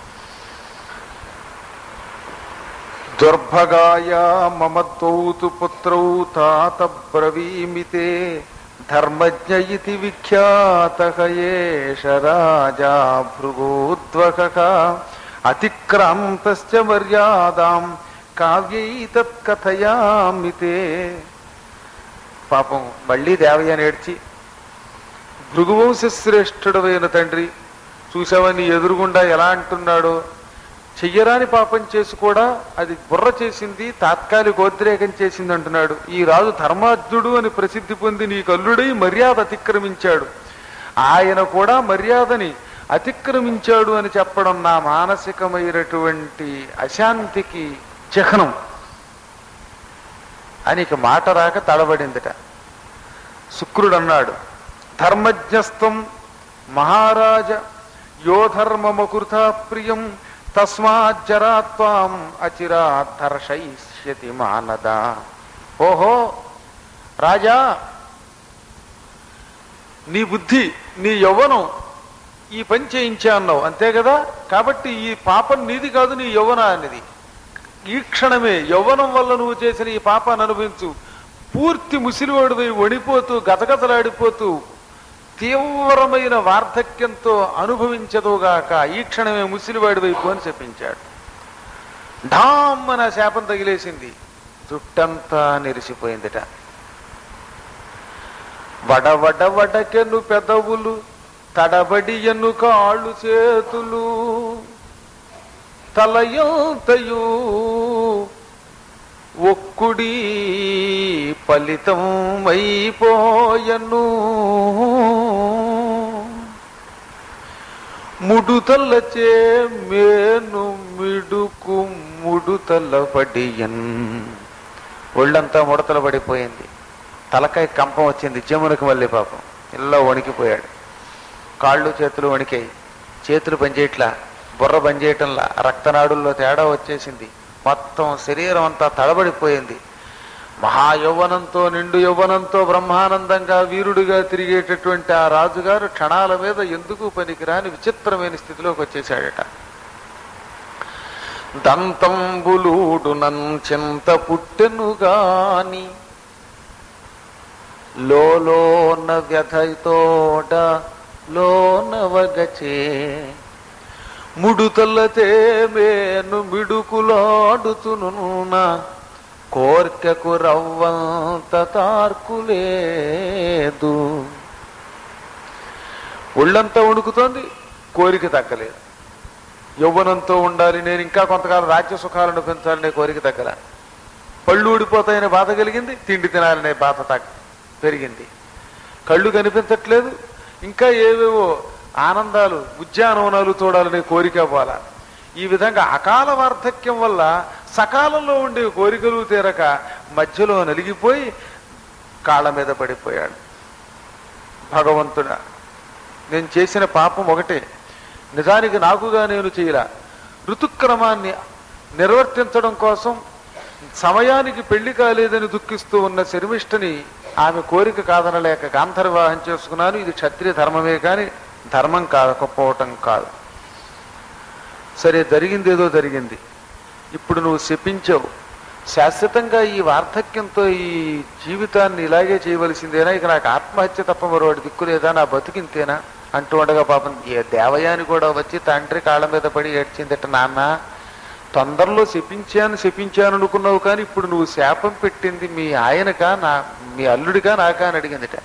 దుర్భగాయ మమద్వౌతు పుత్రౌ తాత బ్రవీమితే ధర్మజ్ఞ ఇతి విఖ్యాతః ఏష రాజా భృగోద్వహః అతిక్రాంతస్య మర్యాదాం కావ్యైతత్ కథయామితే. పాపం మళ్ళీ దేవయ్యని ఏడ్చి, భృగువంశశ్రేష్ఠుడైన తండ్రి చూసావా నీ ఎదురుగుండా ఎలా అంటున్నాడో, చెయ్యరాని పాపం చేసి కూడా అది బుర్ర చేసింది, తాత్కాలికోద్రేకం చేసింది అంటున్నాడు. ఈ రాజు ధర్మాజ్ఞుడు అని ప్రసిద్ధి పొంది నీ కల్లుడై మర్యాద అతిక్రమించాడు, ఆయన కూడా మర్యాదని అతిక్రమించాడు అని చెప్పడం నా మానసికమైనటువంటి అశాంతికి చిహ్నం అని ఇక మాట రాక తడబడిందిట. శుక్రుడు అన్నాడు, ధర్మజ్ఞస్తం మహారాజ యో ధర్మమకృత ప్రియం తస్మాజ్జరాత్వాం అచిరాద్ధర్షయిష్యతి మానద. ఓహో రాజా, నీ బుద్ధి నీ యవ్వనం ఈ పని చేయించా అన్నావు అంతే కదా, కాబట్టి ఈ పాపం నీది కాదు నీ యవ్వన అనేది. ఈ క్షణమే యవ్వనం వల్ల నువ్వు చేసిన ఈ పాపాన్ని అనుభవించు. పూర్తి ముసిలివాడిపై వణిపోతూ గతగతలాడిపోతూ తీవ్రమైన వార్ధక్యంతో అనుభవించదుగాక, ఈ క్షణమే ముసిలివాడి వైపు అని చెప్పించాడు. ఢామ్మన శాపం తగిలేసింది, జుట్టంతా నెరిసిపోయిందిట. వడవడ వడకెను పెదవులు, తడబడి ఎన్ను కాళ్ళు చేతులు, తలయంతయు ఒక్కుడి ఫలితం అయిపోయను. ముడుతల్లచే మేను మిడుకు ముడుతల పడియన్. ఒళ్ళంతా ముడతలు పడిపోయింది, తలకాయ కంపం వచ్చింది, చెమునకు మళ్ళీ పాపం ఇలా వణికిపోయాడు. కాళ్ళు చేతులు వణికాయి, చేతులు పనిచేయట్లా, బుర్ర పనిచేయటంలా, రక్తనాడుల్లో తేడా వచ్చేసింది, మొత్తం శరీరం అంతా తడబడిపోయింది. మహాయౌవనంతో నిండు యౌవనంతో బ్రహ్మానందంగా వీరుడిగా తిరిగేటటువంటి ఆ రాజుగారు క్షణాల మీద ఎందుకు పనికిరాని విచిత్రమైన స్థితిలోకి వచ్చేసాడట. దంతంబులూడునం చింత పుట్టెనుగాని లోన వ్యథతోడ లోనవగచే ముడుతల్లతే మేను మిడుకులాడుతునున కోర్కెకు రవ్వంత తార్కులేదు. ఒళ్ళంతా వణుకుతోంది, కోరిక తగ్గలేదు. యౌవనంతో ఉండాలి, నేను ఇంకా కొంతకాలం రాజ్య సుఖాలను పెంచాలనే కోరిక తగ్గల. పళ్ళు ఊడిపోతాయనే బాధ కలిగింది, తిండి తినాలనే బాధ పెరిగింది. కళ్ళు కనిపించట్లేదు, ఇంకా ఏవేవో ఆనందాలు ఉద్యానవనాలు చూడాలనే కోరిక పోలా. ఈ విధంగా అకాల వార్ధక్యం వల్ల సకాలంలో ఉండే కోరికలు తీరక మధ్యలో నలిగిపోయి కాళ్ళ మీద పడిపోయాడు. భగవంతుడా, నేను చేసిన పాపం ఒకటే, నిజానికి నాకుగా నేను చేయలా. ఋతుక్రమాన్ని నిర్వర్తించడం కోసం సమయానికి పెళ్లి కాలేదని దుఃఖిస్తూ ఉన్న శర్మిష్ఠని ఆమె కోరిక కాదనలేక గాంధర్వాహం చేసుకున్నాను. ఇది క్షత్రియ ధర్మమే కానీ ధర్మం కాకపోవటం కాదు. సరే, జరిగిందేదో జరిగింది. ఇప్పుడు నువ్వు శపించావు, శాశ్వతంగా ఈ వార్ధక్యంతో ఈ జీవితాన్ని ఇలాగే చేయవలసిందేనా, ఇక నాకు ఆత్మహత్య తప్ప మరొకటి దిక్కులేదా, నా బతుకింతేనా అంటూ ఉండగా పాపం ఏ దేవయాని కూడా వచ్చి తండ్రి కాళ్ళ మీద పడి ఏడ్చిందట. నాన్న, తొందరలో శపించాను అనుకున్నావు, కానీ ఇప్పుడు నువ్వు శాపం పెట్టింది మీ ఆయనకా మీ అల్లుడిగా నాకా అని అడిగిందిట.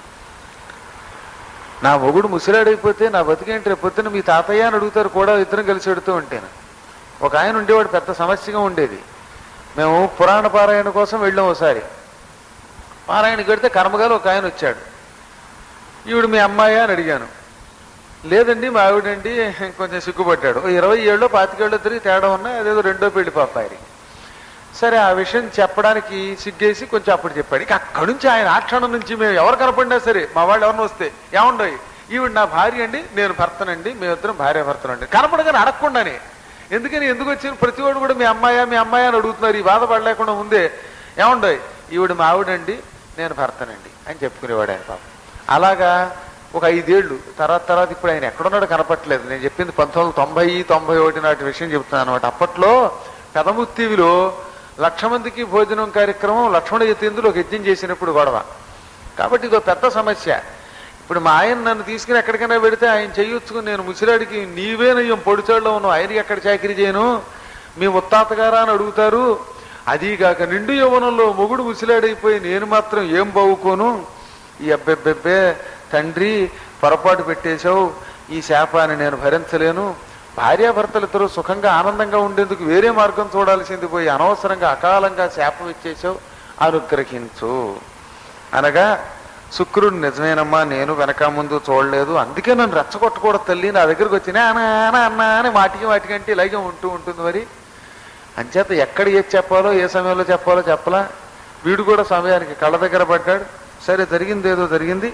నా మొగుడు ముసిలాడైపోతే నా బతికేంటి, రేపొద్దున మీ తాతయ్య అని అడుగుతారు కూడా, ఇద్దరం కలిసి పెడుతూ ఉంటాను. ఒక ఆయన ఉండేవాడు, పెద్ద సమస్యగా ఉండేది. మేము పురాణ పారాయణ కోసం వెళ్ళాం. ఒకసారి పారాయణకి వెడితే కర్మగాలు ఒక ఆయన వచ్చాడు. ఈవిడ మీ అమ్మాయి అని అడిగాను. లేదండి మా ఆవిడండి. కొంచెం సిగ్గుపడ్డాడు. 20 ఏళ్ళలో 25 ఏళ్ళో తిరిగి తేడా ఉన్నాయి, అదేదో రెండో పెళ్లి పాపాయి. సరే, ఆ విషయం చెప్పడానికి సిగ్గేసి కొంచెం అప్పుడు చెప్పాడు. ఇక అక్కడి నుంచి ఆయన ఆ క్షణం నుంచి మేము ఎవరు కనపడినా సరే, మా వాళ్ళు ఎవరిని వస్తే ఏముండవు, ఈవిడ నా భార్య అండి, నేను భర్తనండి, మేమిద్దరం భార్య భర్తనండి, కనపడగానే అడగకుండానే. ఎందుకు వచ్చిన ప్రతివాడు కూడా మీ అమ్మాయా అని అడుగుతున్నారు. ఈ బాధపడలేకుండా ముందే ఏముండవు, ఈవిడ మా ఆవిడండి, నేను భర్తనండి అని చెప్పుకునేవాడు ఆయన పాపం. అలాగా ఒక 5 ఏళ్ళు తర్వాత ఇప్పుడు ఆయన ఎక్కడున్నాడో కనపట్లేదు. నేను చెప్పింది 1990-91 నాటి విషయం చెప్తున్నాను అనమాట. అప్పట్లో పెదముత్తివిలో 1,00,000 మందికి భోజనం కార్యక్రమం లక్ష్మణ యతీంద్రులు ఒక యజ్ఞం చేసినప్పుడు గొడవ. కాబట్టి ఇదో పెద్ద సమస్య. ఇప్పుడు మా ఆయన నన్ను తీసుకుని ఎక్కడికైనా పెడితే ఆయన చెయ్యొచ్చుకుని, నేను ముసిరాడికి నీవేనయ్యం పొడిచాడులో ఉన్నావు, ఆయనకి ఎక్కడ చాకరీ చేయను, మీ ముత్తాతగారా అని అడుగుతారు. అదీగాక నిండు యవ్వనంలో మొగుడు ముసిలాడైపోయి నేను మాత్రం ఏం బావుకోను. ఈ అబ్బెబ్బెబ్బే తండ్రి, పొరపాటు పెట్టేశావు, ఈ శాపాన్ని నేను భరించలేను. భార్యాభర్తలిద్దరూ సుఖంగా ఆనందంగా ఉండేందుకు వేరే మార్గం చూడాల్సింది పోయి అనవసరంగా అకాలంగా శాపం ఇచ్చేసావు, అనుగ్రహించు అనగా, శుక్రుడు నిజమేనమ్మా, నేను వెనక ముందు చూడలేదు, అందుకే నన్ను రెచ్చగొట్టకూడదు తల్లి, నా దగ్గరకు వచ్చినా అన్నా అని మాటికి అంటే ఇలాగే ఉంటుంది. మరి అంచేత ఎక్కడ ఏది చెప్పాలో ఏ సమయంలో చెప్పాలో చెప్పలా. వీడు కూడా సమయానికి కళ్ళ దగ్గర పడ్డాడు. సరే, జరిగిందేదో జరిగింది.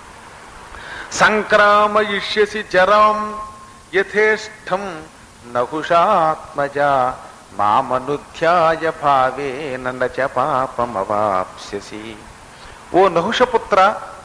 సంక్రామయిష్యసి జరం యథేష్టం నహుషాత్మజ మామనుధ్యాయ భావే నన్న చ పాపమవాప్స్యసి. ఓ నహుషపుత్ర,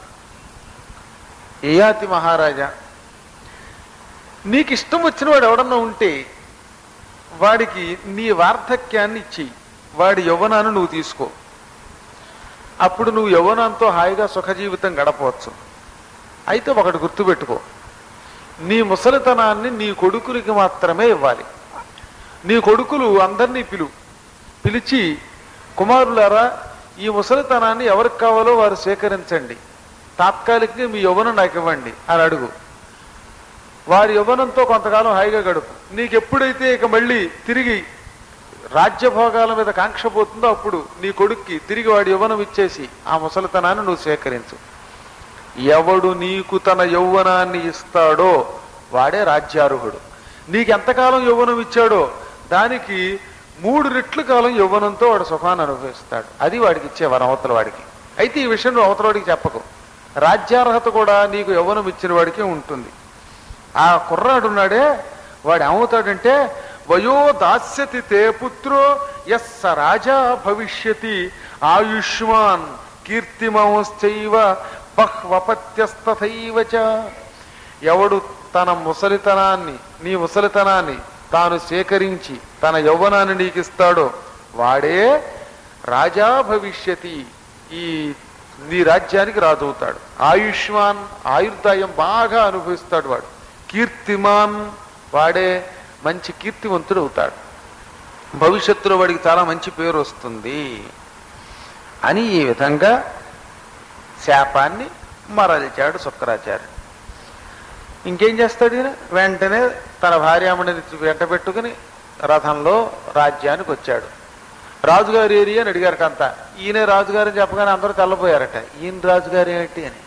యయాతి మహారాజా, నీకు ఇష్టం వచ్చిన వాడు ఎవడన్నా ఉంటే వాడికి నీ వార్ధక్యాన్ని ఇచ్చి వాడి యవ్వనాన్ని నువ్వు తీసుకో. అప్పుడు నువ్వు యవ్వనంతో హాయిగా సుఖజీవితం గడపవచ్చు. అయితే ఒకటి గుర్తుపెట్టుకో, నీ ముసలితనాన్ని నీ కొడుకులకి మాత్రమే ఇవ్వాలి. నీ కొడుకులు అందరినీ పిలిచి కుమారులారా ఈ ముసలితనాన్ని ఎవరికి కావాలో వారు స్వీకరించండి, తాత్కాలికంగా మీ యవ్వనం నాకు ఇవ్వండి అని అడుగు. వారి యవ్వనంతో కొంతకాలం హాయిగా గడుపు. నీకెప్పుడైతే ఇక మళ్ళీ తిరిగి రాజ్యభోగాల మీద కాంక్ష పోతుందో అప్పుడు నీ కొడుక్కి తిరిగి వాడి యవ్వనం ఇచ్చేసి ఆ ముసలితనాన్ని నువ్వు స్వీకరించు. ఎవడు నీకు తన యౌవనాన్ని ఇస్తాడో వాడే రాజ్యార్హుడు. నీకెంతకాలం యౌవనం ఇచ్చాడో దానికి 3 రెట్లు కాలం యౌవనంతో వాడు సుఖాన్ని అనుభవిస్తాడు. అది వాడికి ఇచ్చే వరం అవతల వాడికి. అయితే ఈ విషయం నువ్వు అవతల వాడికి చెప్పకు. రాజ్యార్హత కూడా నీకు యౌవనం ఇచ్చిన వాడికి ఉంటుంది. ఆ కుర్రాడున్నాడే వాడు ఏమవుతాడంటే వయో దాస్యతి తే పుత్రో యస్స రాజా భవిష్యతి ఆయుష్మాన్ కీర్తిమంశ్చైవ బహ్వపత్యస్తథైవ చ. ఎవడు తన ముసలితనాన్ని నీ ముసలితనాన్ని తాను సేకరించి తన యౌవనాన్ని నీకిస్తాడో వాడే రాజా భవిష్యతి, ఈ నీ రాజ్యానికి రాజు అవుతాడు. ఆయుష్మాన్ ఆయుర్దాయం బాగా అనుభవిస్తాడు వాడు. కీర్తిమాన్ వాడే మంచి కీర్తివంతుడు అవుతాడు. భవిష్యత్తులో వాడికి చాలా మంచి పేరు వస్తుంది అని ఈ విధంగా శాపాన్ని మరల్చాడు శుక్రాచార్యుడు. ఇంకేం చేస్తాడు ఈయన? వెంటనే తన భార్యామణిని వెంట పెట్టుకుని రథంలో రాజ్యానికి వచ్చాడు. రాజుగారి ఏరియా అని అడిగారట అంతా. ఈయనే రాజుగారని చెప్పగానే అందరూ తెల్లపోయారట. ఈయన రాజుగారు ఏంటి అని.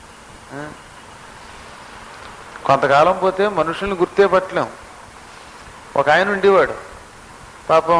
కొంతకాలం పోతే మనుషుల్ని గుర్తే పట్టలేం. ఒక ఆయన ఉండేవాడు, పాపం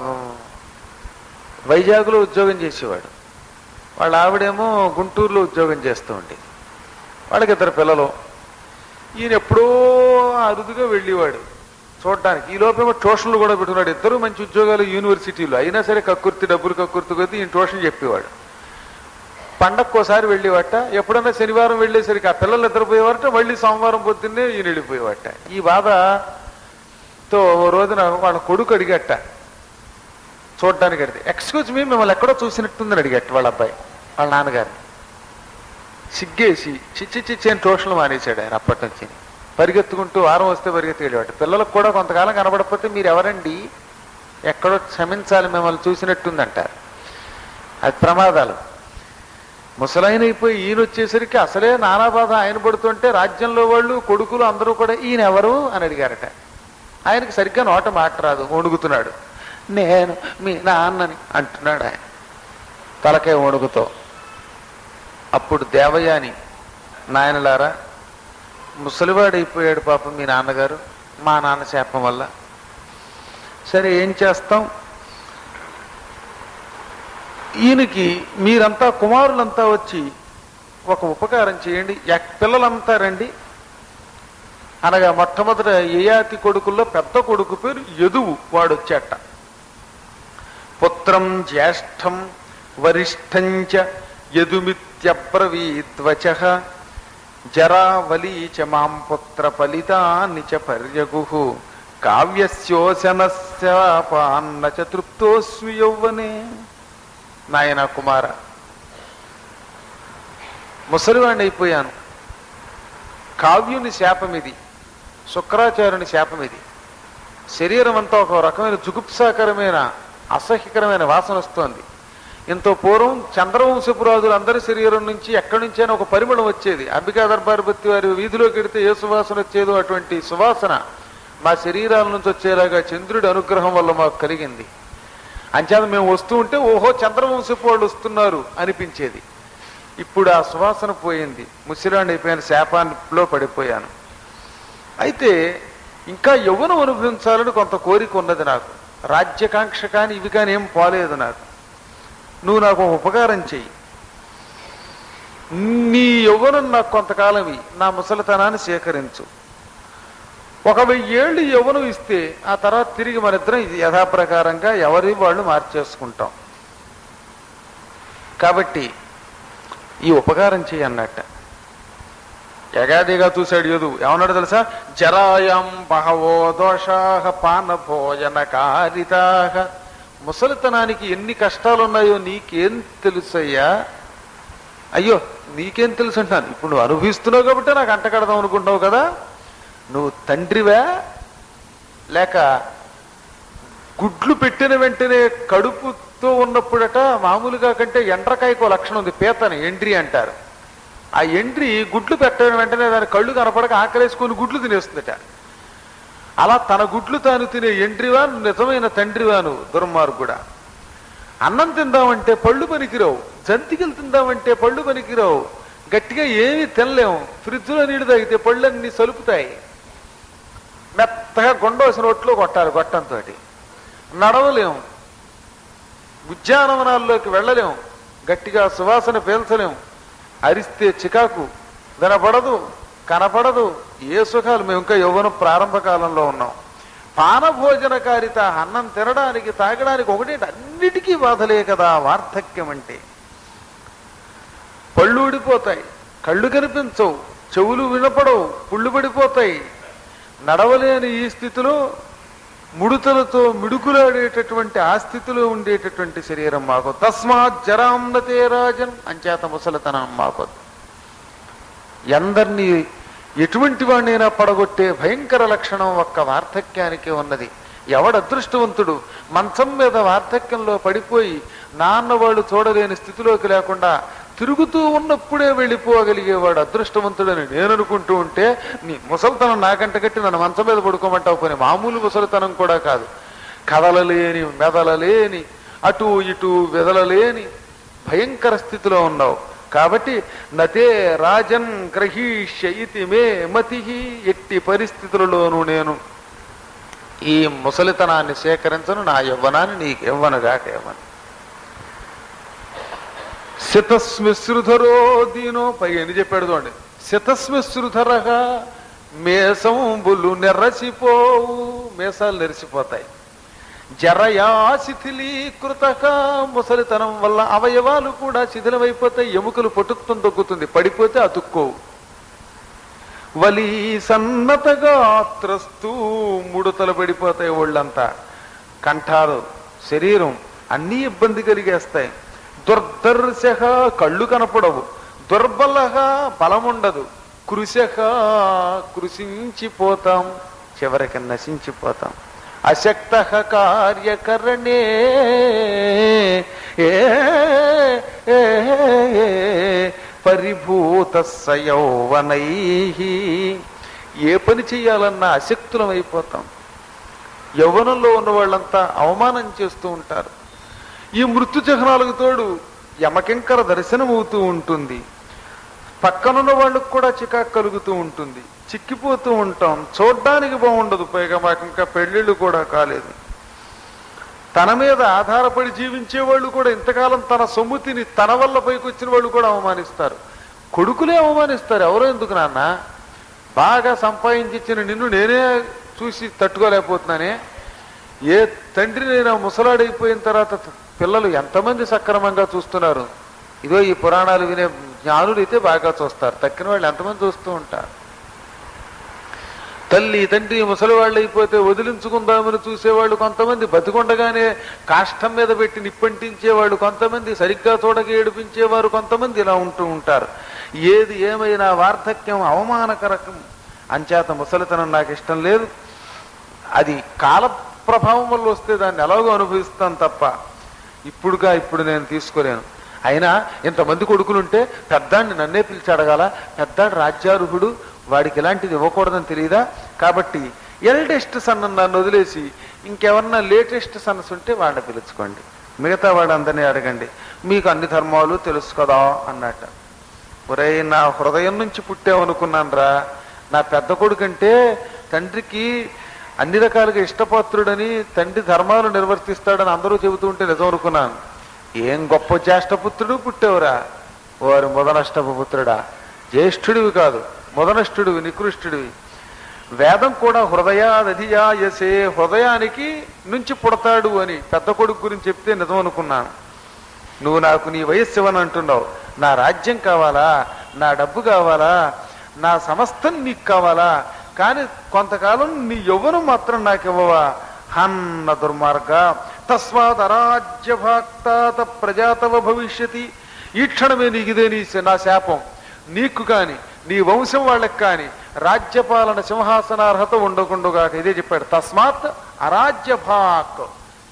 వైజాగ్లో ఉద్యోగం చేసేవాడు. వాళ్ళ ఆవిడేమో గుంటూరులో ఉద్యోగం చేస్తూ ఉండేది. వాళ్ళకి 2 పిల్లలు. ఈయన ఎప్పుడో అరుదుగా వెళ్ళేవాడు చూడడానికి. ఈ లోపేమో ట్యూషన్లు కూడా పెట్టుకున్నాడు. 2 మంచి ఉద్యోగాలు యూనివర్సిటీలు. అయినా సరే డబ్బులు కక్కుర్తి కొద్దీ ఈయన ట్యూషన్ చెప్పేవాడు. పండక్కోసారి వెళ్ళేవాట. ఎప్పుడన్నా శనివారం వెళ్ళేసరికి ఆ పిల్లలు నిద్రపోయేవారట. మళ్ళీ సోమవారం పొద్దున్నే ఈయన వెళ్ళిపోయేవాట. ఈ బాధతో ఓ రోజున వాళ్ళ కొడుకు అడిగట్ట చూడడానికి. అడితే ఎక్స్క్యూజ్ మీ, మిమ్మల్ని ఎక్కడో చూసినట్టుందని అడిగట్ట వాళ్ళ అబ్బాయి వాళ్ళ నాన్నగారిని. సిగ్గేసి చిచ్చి అని ట్యూషన్లు మానేశాడు ఆయన. అప్పటి నుంచి పరిగెత్తుకుంటూ వారం వస్తే పరిగెత్తుకెళ్ళేవాడు. పిల్లలకు కూడా కొంతకాలం కనబడకపోతే మీరు ఎవరండి, ఎక్కడో క్షమించాలి మిమ్మల్ని చూసినట్టుందంటారు. అది ప్రమాదాలు. ముసలైన అయిపోయి ఈయన వచ్చేసరికి అసలే నానా బాధ ఆయన పడుతుంటే రాజ్యంలో వాళ్ళు కొడుకులు అందరూ కూడా ఈయన ఎవరు అని అడిగారట. ఆయనకి సరిగ్గా నోట మాట రాదు, వణుకుతున్నాడు. నేను మీ నాన్నని అంటున్నాడు ఆయన తలకే వణుకుతో. అప్పుడు దేవయాని, నాయనలారా ముసలివాడైపోయాడు పాపం మీ నాన్నగారు, మా నాన్న శాపం వల్ల. సరే ఏం చేస్తాం, ఈయనకి మీరంతా కుమారులంతా వచ్చి ఒక ఉపకారం చేయండి, పిల్లలంతా రండి అనగా మొట్టమొదట యయాతి కొడుకుల్లో పెద్ద కొడుకు పేరు యదువు. వాడు వచ్చేట. పుత్రం జ్యేష్ఠం వరిష్ఠంచ యదుమిత్యబ్రవీద్వచః జరావలీచ మాం పుత్ర ఫలితాని చ పర్యగుః కావ్యస్యోశనస్యాపాన్న చ తృప్తోస్మి యౌవనే. నాయన కుమార, ముసలివాణ్ణి అయిపోయాను. కావ్యుని శాపం ఇది, శుక్రాచార్యుని శాపం ఇది. శరీరం అంతా ఒక రకమైన జుగుప్సాకరమైన అసహ్యకరమైన వాసన వస్తోంది. ఇంత పూర్వం చంద్రవంశపు రాజులు అందరి శరీరం నుంచి ఎక్కడి నుంచైనా ఒక పరిమళం వచ్చేది. అంబికా దర్బార్ బత్తి వారి వీధిలోకి వెడితే ఏ సువాసన వచ్చేదో అటువంటి సువాసన మా శరీరాల నుంచి వచ్చేలాగా చంద్రుడి అనుగ్రహం వల్ల మాకు కలిగింది. అంచేత మేము వస్తూ ఉంటే ఓహో చంద్రవంశపు వాళ్ళు వస్తున్నారు అనిపించేది. ఇప్పుడు ఆ సువాసన పోయింది, ముసిరాండి అయిపోయిన శాపాన్నిలో పడిపోయాను. అయితే ఇంకా యవ్వనం అనుభవించాలని కొంత కోరిక ఉన్నది నాకు. రాజ్యకాంక్ష కానీ ఇవి కానీ ఏం పోలేదు నాకు. నువ్వు నాకు ఒక ఉపకారం చెయ్యి. నీ యవ్వనం నాకు కొంతకాలం నా ముసలితనాన్ని సేకరించు. 1000 ఏళ్ళు యవ్వనం ఇస్తే ఆ తర్వాత తిరిగి మన ఇద్దరం యథాప్రకారంగా ఎవరి వాళ్ళు మార్చేసుకుంటాం. కాబట్టి ఈ ఉపకారం చెయ్యి అన్నట్ట. యగాదిగా చూశాడు యదువు. ఏమన్నాడు తెలుసా? జరాయం బహవో దోషాః పానభోజన కారితాః. ముసలితనానికి ఎన్ని కష్టాలున్నాయో నీకేం తెలుసయ్యా? అయ్యో నీకేం తెలుసు అంటాను. ఇప్పుడు నువ్వు అనుభవిస్తున్నావు కాబట్టి నాకు అంటకడదాం అనుకుంటున్నావు కదా. నువ్వు తండ్రివా లేక గుడ్లు పెట్టిన వెంటనే కడుపుతో ఉన్నప్పుడట మామూలుగా కంటే ఎండ్రకాయకో లక్షణం ఉంది, పీతని ఎండ్రి అంటారు. ఆ ఎండ్రి గుడ్లు పెట్టిన వెంటనే దాని కళ్ళు కనపడక ఆకలేసుకొని గుడ్లు తినేస్తుందట. అలా తన గుడ్లు తాను తినే ఎండ్రివాను నిజమైన తండ్రివాను దుర్మార్గుడా. అన్నం తిందామంటే పళ్ళు పనికిరావు, జంతికలు తిందామంటే పళ్ళు పనికిరావు, గట్టిగా ఏమీ తినలేము, ఫ్రిడ్జ్లో నీళ్లు తాగితే పళ్ళన్నీ సలుపుతాయి, మెత్తగా గొండవసిన ఒట్లో కొట్టాలి గొట్టంతో, నడవలేము, ఉద్యానవనాల్లోకి వెళ్ళలేము, గట్టిగా సువాసన పీల్చలేము, అరిస్తే చికాకు, వినపడదు, కనపడదు, ఏ సుఖాలు. మేము ఇంకా యవ్వనం ప్రారంభ కాలంలో ఉన్నాం. పానభోజనకారిత, అన్నం తినడానికి తాగడానికి ఒకటి, అన్నిటికీ బాధలే కదా వార్ధక్యం అంటే. పళ్ళు ఊడిపోతాయి, కళ్ళు కనిపించవు, చెవులు వినపడవు, పుళ్ళు పడిపోతాయి. నడవలేని ఈ స్థితిలో ముడుతలతో మిడుకులాడేటటువంటి ఆ స్థితిలో ఉండేటటువంటి శరీరం మాకు. తస్మాత్ జరాంనతే రాజన్, అంచేత ముసలితనం మాకొద్దు. ఎందరినీ ఎటువంటి వాడినైనా పడగొట్టే భయంకర లక్షణం ఒక్క వార్ధక్యానికి ఉన్నది. ఎవడు అదృష్టవంతుడు మంచం మీద వార్ధక్యంలో పడిపోయి నాన్నవాళ్ళు చూడలేని స్థితిలోకి లేకుండా తిరుగుతూ ఉన్నప్పుడే వెళ్ళిపోగలిగేవాడు అదృష్టవంతుడని నేను అనుకుంటూ ఉంటే, నీ ముసలితనం నాకంట కట్టి నన్ను మంచం మీద పడుకోమంటావు. పోనీ మామూలు ముసలితనం కూడా కాదు, కదలలేని మెదలలేని అటు ఇటు వెదలలేని భయంకర స్థితిలో ఉన్నావు. కాబట్టి నతే రాజన్ గ్రహీష్య ఇతి మే మతి, ఎట్టి పరిస్థితులలోనూ నేను ఈ ముసలితనాన్ని సేకరించను, నా యవ్వనాన్ని నీకు ఇవ్వనుగాక ఇవ్వను. శతస్మిశ్రుధరో దీనో, పై ఎన్ని చెప్పాడు చూడండి. శతస్మిశ్రుధరగా మేసంబులు నెర్రసిపోవు, మేసాలు నెరిసిపోతాయి. జరయా శిథిలీకృత, ముసలితనం వల్ల అవయవాలు కూడా శిథిలమైపోతాయి, ఎముకలు పటుత్వం తగ్గుతుంది, పడిపోతే అతుక్కోవు. వలీ సన్నతగాత్రస్తూ, ముడతలు పడిపోతాయి ఒళ్ళంతా, కంఠాలు శరీరం అన్నీ ఇబ్బంది కలిగేస్తాయి. దుర్దర్శ, కళ్ళు కనపడవు. దుర్బలహ, బలముండదు. కృశక, కృషించిపోతాం, చివరికి నశించిపోతాం. అశక్త కార్యకరణే పరిభూత యౌవనై, ఏ పని చెయ్యాలన్నా అశక్తులం అయిపోతాం. యవ్వనంలో ఉన్న వాళ్ళంతా అవమానం చేస్తూ ఉంటారు. ఈ మృత్యు చిహ్నాలకు తోడు యమకింకర దర్శనం అవుతూ ఉంటుంది. పక్కనున్న వాళ్ళకు కూడా చికాకు కలుగుతూ ఉంటుంది, చిక్కిపోతూ ఉంటాం, చూడ్డానికి బాగుండదు. పైగా మాకు ఇంకా పెళ్ళిళ్ళు కూడా కాలేదు. తన మీద ఆధారపడి జీవించే వాళ్ళు కూడా ఇంతకాలం తన సొమ్ముతిని తన వల్ల పైకి వచ్చిన వాళ్ళు కూడా అవమానిస్తారు. కొడుకులే అవమానిస్తారు. ఎవరో ఎందుకు నాన్న, బాగా సంపాదించిన నిన్ను నేనే చూసి తట్టుకోలేకపోతున్నానే. ఏ తండ్రినైనా ముసలాడైపోయిన తర్వాత పిల్లలు ఎంతమంది సక్రమంగా చూస్తున్నారు. ఇదో ఈ పురాణాలు వినే జ్ఞానులు అయితే బాగా చూస్తారు, తక్కిన వాళ్ళు ఎంతమంది చూస్తూ ఉంటారు. తల్లి తండ్రి ముసలి వాళ్ళు అయిపోతే వదిలించుకుందామని చూసేవాళ్ళు కొంతమంది, బతికొండగానే కాష్టం మీద పెట్టి నిప్పంటించేవాళ్ళు కొంతమంది, సరిగ్గా చూడక ఏడిపించేవారు కొంతమంది, ఇలా ఉంటూ ఉంటారు. ఏది ఏమైనా వార్ధక్యం అవమానకరకం. అంచేత ముసలితనం నాకు ఇష్టం లేదు. అది కాల ప్రభావం వల్ల వస్తే దాన్ని ఎలాగో అనుభవిస్తాను తప్ప ఇప్పుడు నేను తీసుకోలేను. అయినా ఇంతమంది కొడుకులుంటే పెద్దాన్ని నన్నే పిలిచి అడగాల, పెద్దాడు రాజ్యార్హుడు, వాడికి ఇలాంటిది ఇవ్వకూడదని తెలియదా? కాబట్టి ఎల్డెస్ట్ సన్ నన్ను వదిలేసి ఇంకెవరన్నా లేటెస్ట్ సన్స్ ఉంటే వాడిని పిలుచుకోండి, మిగతా వాడందరినీ అడగండి, మీకు అన్ని ధర్మాలు తెలుసు కదా అన్నట్ట. ఒరే, నా హృదయం నుంచి పుట్టావనుకున్నాను రా. నా పెద్ద కొడుకంటే తండ్రికి అన్ని రకాలుగా ఇష్టపాత్రుడని, తండ్రి ధర్మాలు నిర్వర్తిస్తాడని అందరూ చెబుతూ ఉంటే నిజం అనుకున్నాను. ఏం గొప్ప జ్యేష్ఠపుత్రుడు పుట్టావురా. వారు మొదనష్టపుత్రుడా, జ్యేష్ఠుడివి కాదు, మొదనష్టుడివి, నికృష్టుడివి. వేదం కూడా హృదయాదధియాయసే, హృదయానికి నుంచి పుడతాడు అని పెద్ద కొడుకు గురించి చెప్తే నిజం అనుకున్నాను. నువ్వు నాకు నీ వయస్సు ఇవ్వని అంటున్నావు. నా రాజ్యం కావాలా, నా డబ్బు కావాలా, నా సమస్తం నీకు కావాలా, కానీ కొంతకాలం నీ యవ్వనం మాత్రం నాకు ఇవ్వవా అన్న దుర్మార్గ. తస్మాత్ అరాజ్యభాక్తాత ప్రజాతవ భవిష్యతి. ఈ క్షణమే నీకు ఇదే నా శాపం. నీకు కాని నీ వంశం వాళ్ళకి కాని రాజ్యపాలన సింహాసనార్హత ఉండకుండుగాక. ఇదే చెప్పాడు. తస్మాత్ అరాజ్యభాక్,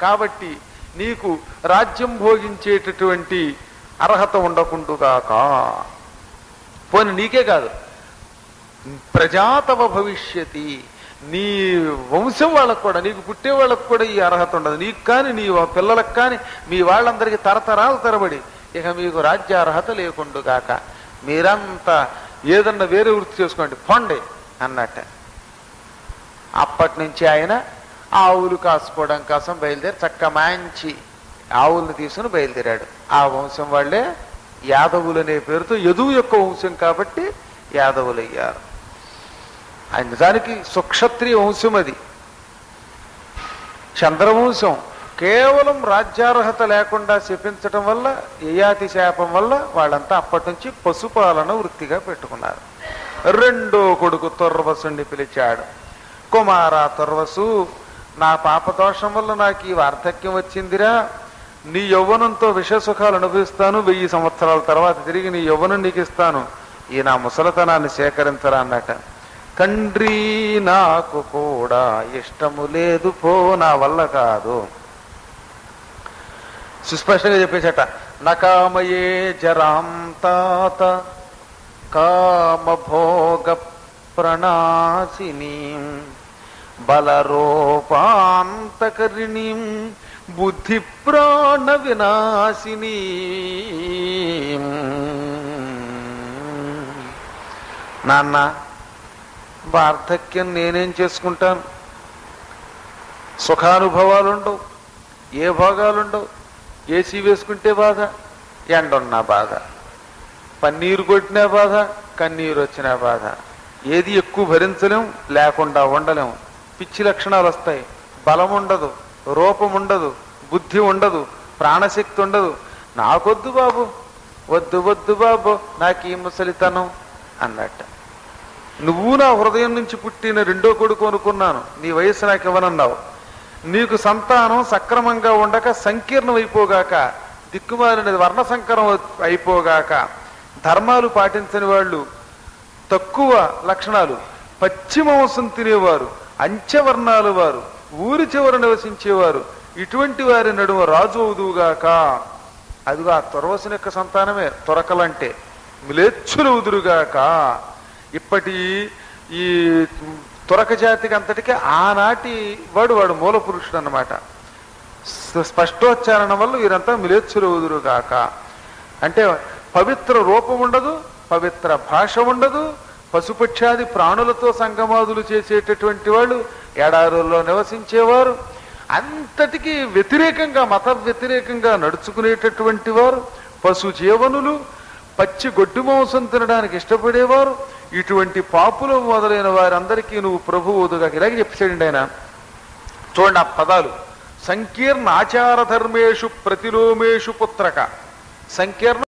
కాబట్టి నీకు రాజ్యం భోగించేటటువంటి అర్హత ఉండకుండుగాక. పోనీ నీకే కాదు, ప్రజాతవ భవిష్యతి, నీ వంశం వాళ్ళకు కూడా, నీకు పుట్టే వాళ్ళకు కూడా ఈ అర్హత ఉండదు. నీకు కానీ నీ పిల్లలకు కానీ మీ వాళ్ళందరికీ తరతరాలు తరబడి ఇక మీకు రాజ్య అర్హత లేకుండుగాక. మీరంతా ఏదన్నా వేరే వృత్తి చేసుకోండి పొండి అన్నట్ట. అప్పటి నుంచి ఆయన ఆవులు కాసుకోవడం కోసం బయలుదేరి చక్క మంచి ఆవుల్ని తీసుకుని బయలుదేరాడు. ఆ వంశం వాళ్ళే యాదవులు అనే పేరుతో, యదువు యొక్క వంశం కాబట్టి యాదవులు అయ్యారు. ఆయన నిజానికి సుక్షత్రియ వంశం అది. చంద్రవంశం కేవలం రాజ్యార్హత లేకుండా శపించటం వల్ల, యయాతి శాపం వల్ల వాళ్ళంతా అప్పటి నుంచి పశుపాలన వృత్తిగా పెట్టుకున్నారు. రెండో కొడుకు తుర్వసుని పిలిచాడు. కుమారా తుర్వసు, నా పాపదోషం వల్ల నాకు ఈ వార్ధక్యం వచ్చిందిరా. నీ యౌవనంతో విషసుఖాలు అనుభవిస్తాను. 1000 సంవత్సరాల తర్వాత తిరిగి నీ యౌవనం నీకు ఇస్తాను. ఈ నా ముసలతనాన్ని సేకరించరా అన్నట. తండ్రి, నాకు కూడా ఇష్టము లేదు పో, నా వల్ల కాదు. సుస్పష్టంగా చెప్పేసట. నకామయే జరాం తాత కామభోగ ప్రణాశిని బలరూపాంతకరిణి బుద్ధి ప్రాణ వినాశిని. నాన్న, వార్ధక్యం నేనేం చేసుకుంటాను? సుఖానుభవాలుండవు, ఏ భోగాలుండవు. ఏసీ వేసుకుంటే బాధ, ఎండున్నా బాధ, పన్నీరు కొట్టినా బాధ, కన్నీరు వచ్చినా బాధ. ఏది ఎక్కువ భరించలేం, లేకుండా ఉండలేం. పిచ్చి లక్షణాలు వస్తాయి. బలం ఉండదు, రూపం ఉండదు, బుద్ధి ఉండదు, ప్రాణశక్తి ఉండదు. నాకొద్దు బాబు, వద్దు వద్దు బాబు, నాకు ఈ ముసలితనం అన్నట్ట. నువ్వు నా హృదయం నుంచి పుట్టిన రెండో కొడుకు అనుకున్నాను, నీ వయస్సు నాకు ఇవ్వనన్నావు. నీకు సంతానం సక్రమంగా ఉండక సంకీర్ణం అయిపోగాక, దిక్కుమాలినది వర్ణ సంకరం అయిపోగాక, ధర్మాలు పాటించని వాళ్ళు, తక్కువ లక్షణాలు, పచ్చి మాంసం తినేవారు, అంచెవర్ణాలు వారు, ఊరి చివర నివసించేవారు, ఇటువంటి వారి నడుమ రాజు అవుదువుగాక. అదిగో ఆ తుర్వసుని యొక్క సంతానమే తురకలంటే. మిలేచ్చులు ఉదురుగాక. ఇప్పటి ఈ తురక జాతికి అంతటికీ ఆనాటి వాడు మూల పురుషుడు అన్నమాట. స్పష్టోచ్చారణ వల్ల వీరంతా మిలేచ్చులు ఉదురుగాక. అంటే పవిత్ర రూపం ఉండదు, పవిత్ర భాష ఉండదు, పశుపక్షాది ప్రాణులతో సంగమాదులు చేసేటటువంటి వాళ్ళు, ఎడారుల్లో నివసించేవారు, అంతటికీ వ్యతిరేకంగా, మత వ్యతిరేకంగా నడుచుకునేటటువంటి వారు, పశు జీవనులు, పచ్చి గొడ్డు మాంసం తినడానికి ఇష్టపడేవారు, ఇటువంటి పాపులు మొదలైన వారందరికీ నువ్వు ప్రభువుదుగా ఇలాగే చెప్పేసాడండి ఆయన. చూడండి ఆ పదాలు. సంకీర్ణ ఆచార ధర్మేషు ప్రతిలోమేషు పుత్రక. సంకీర్ణ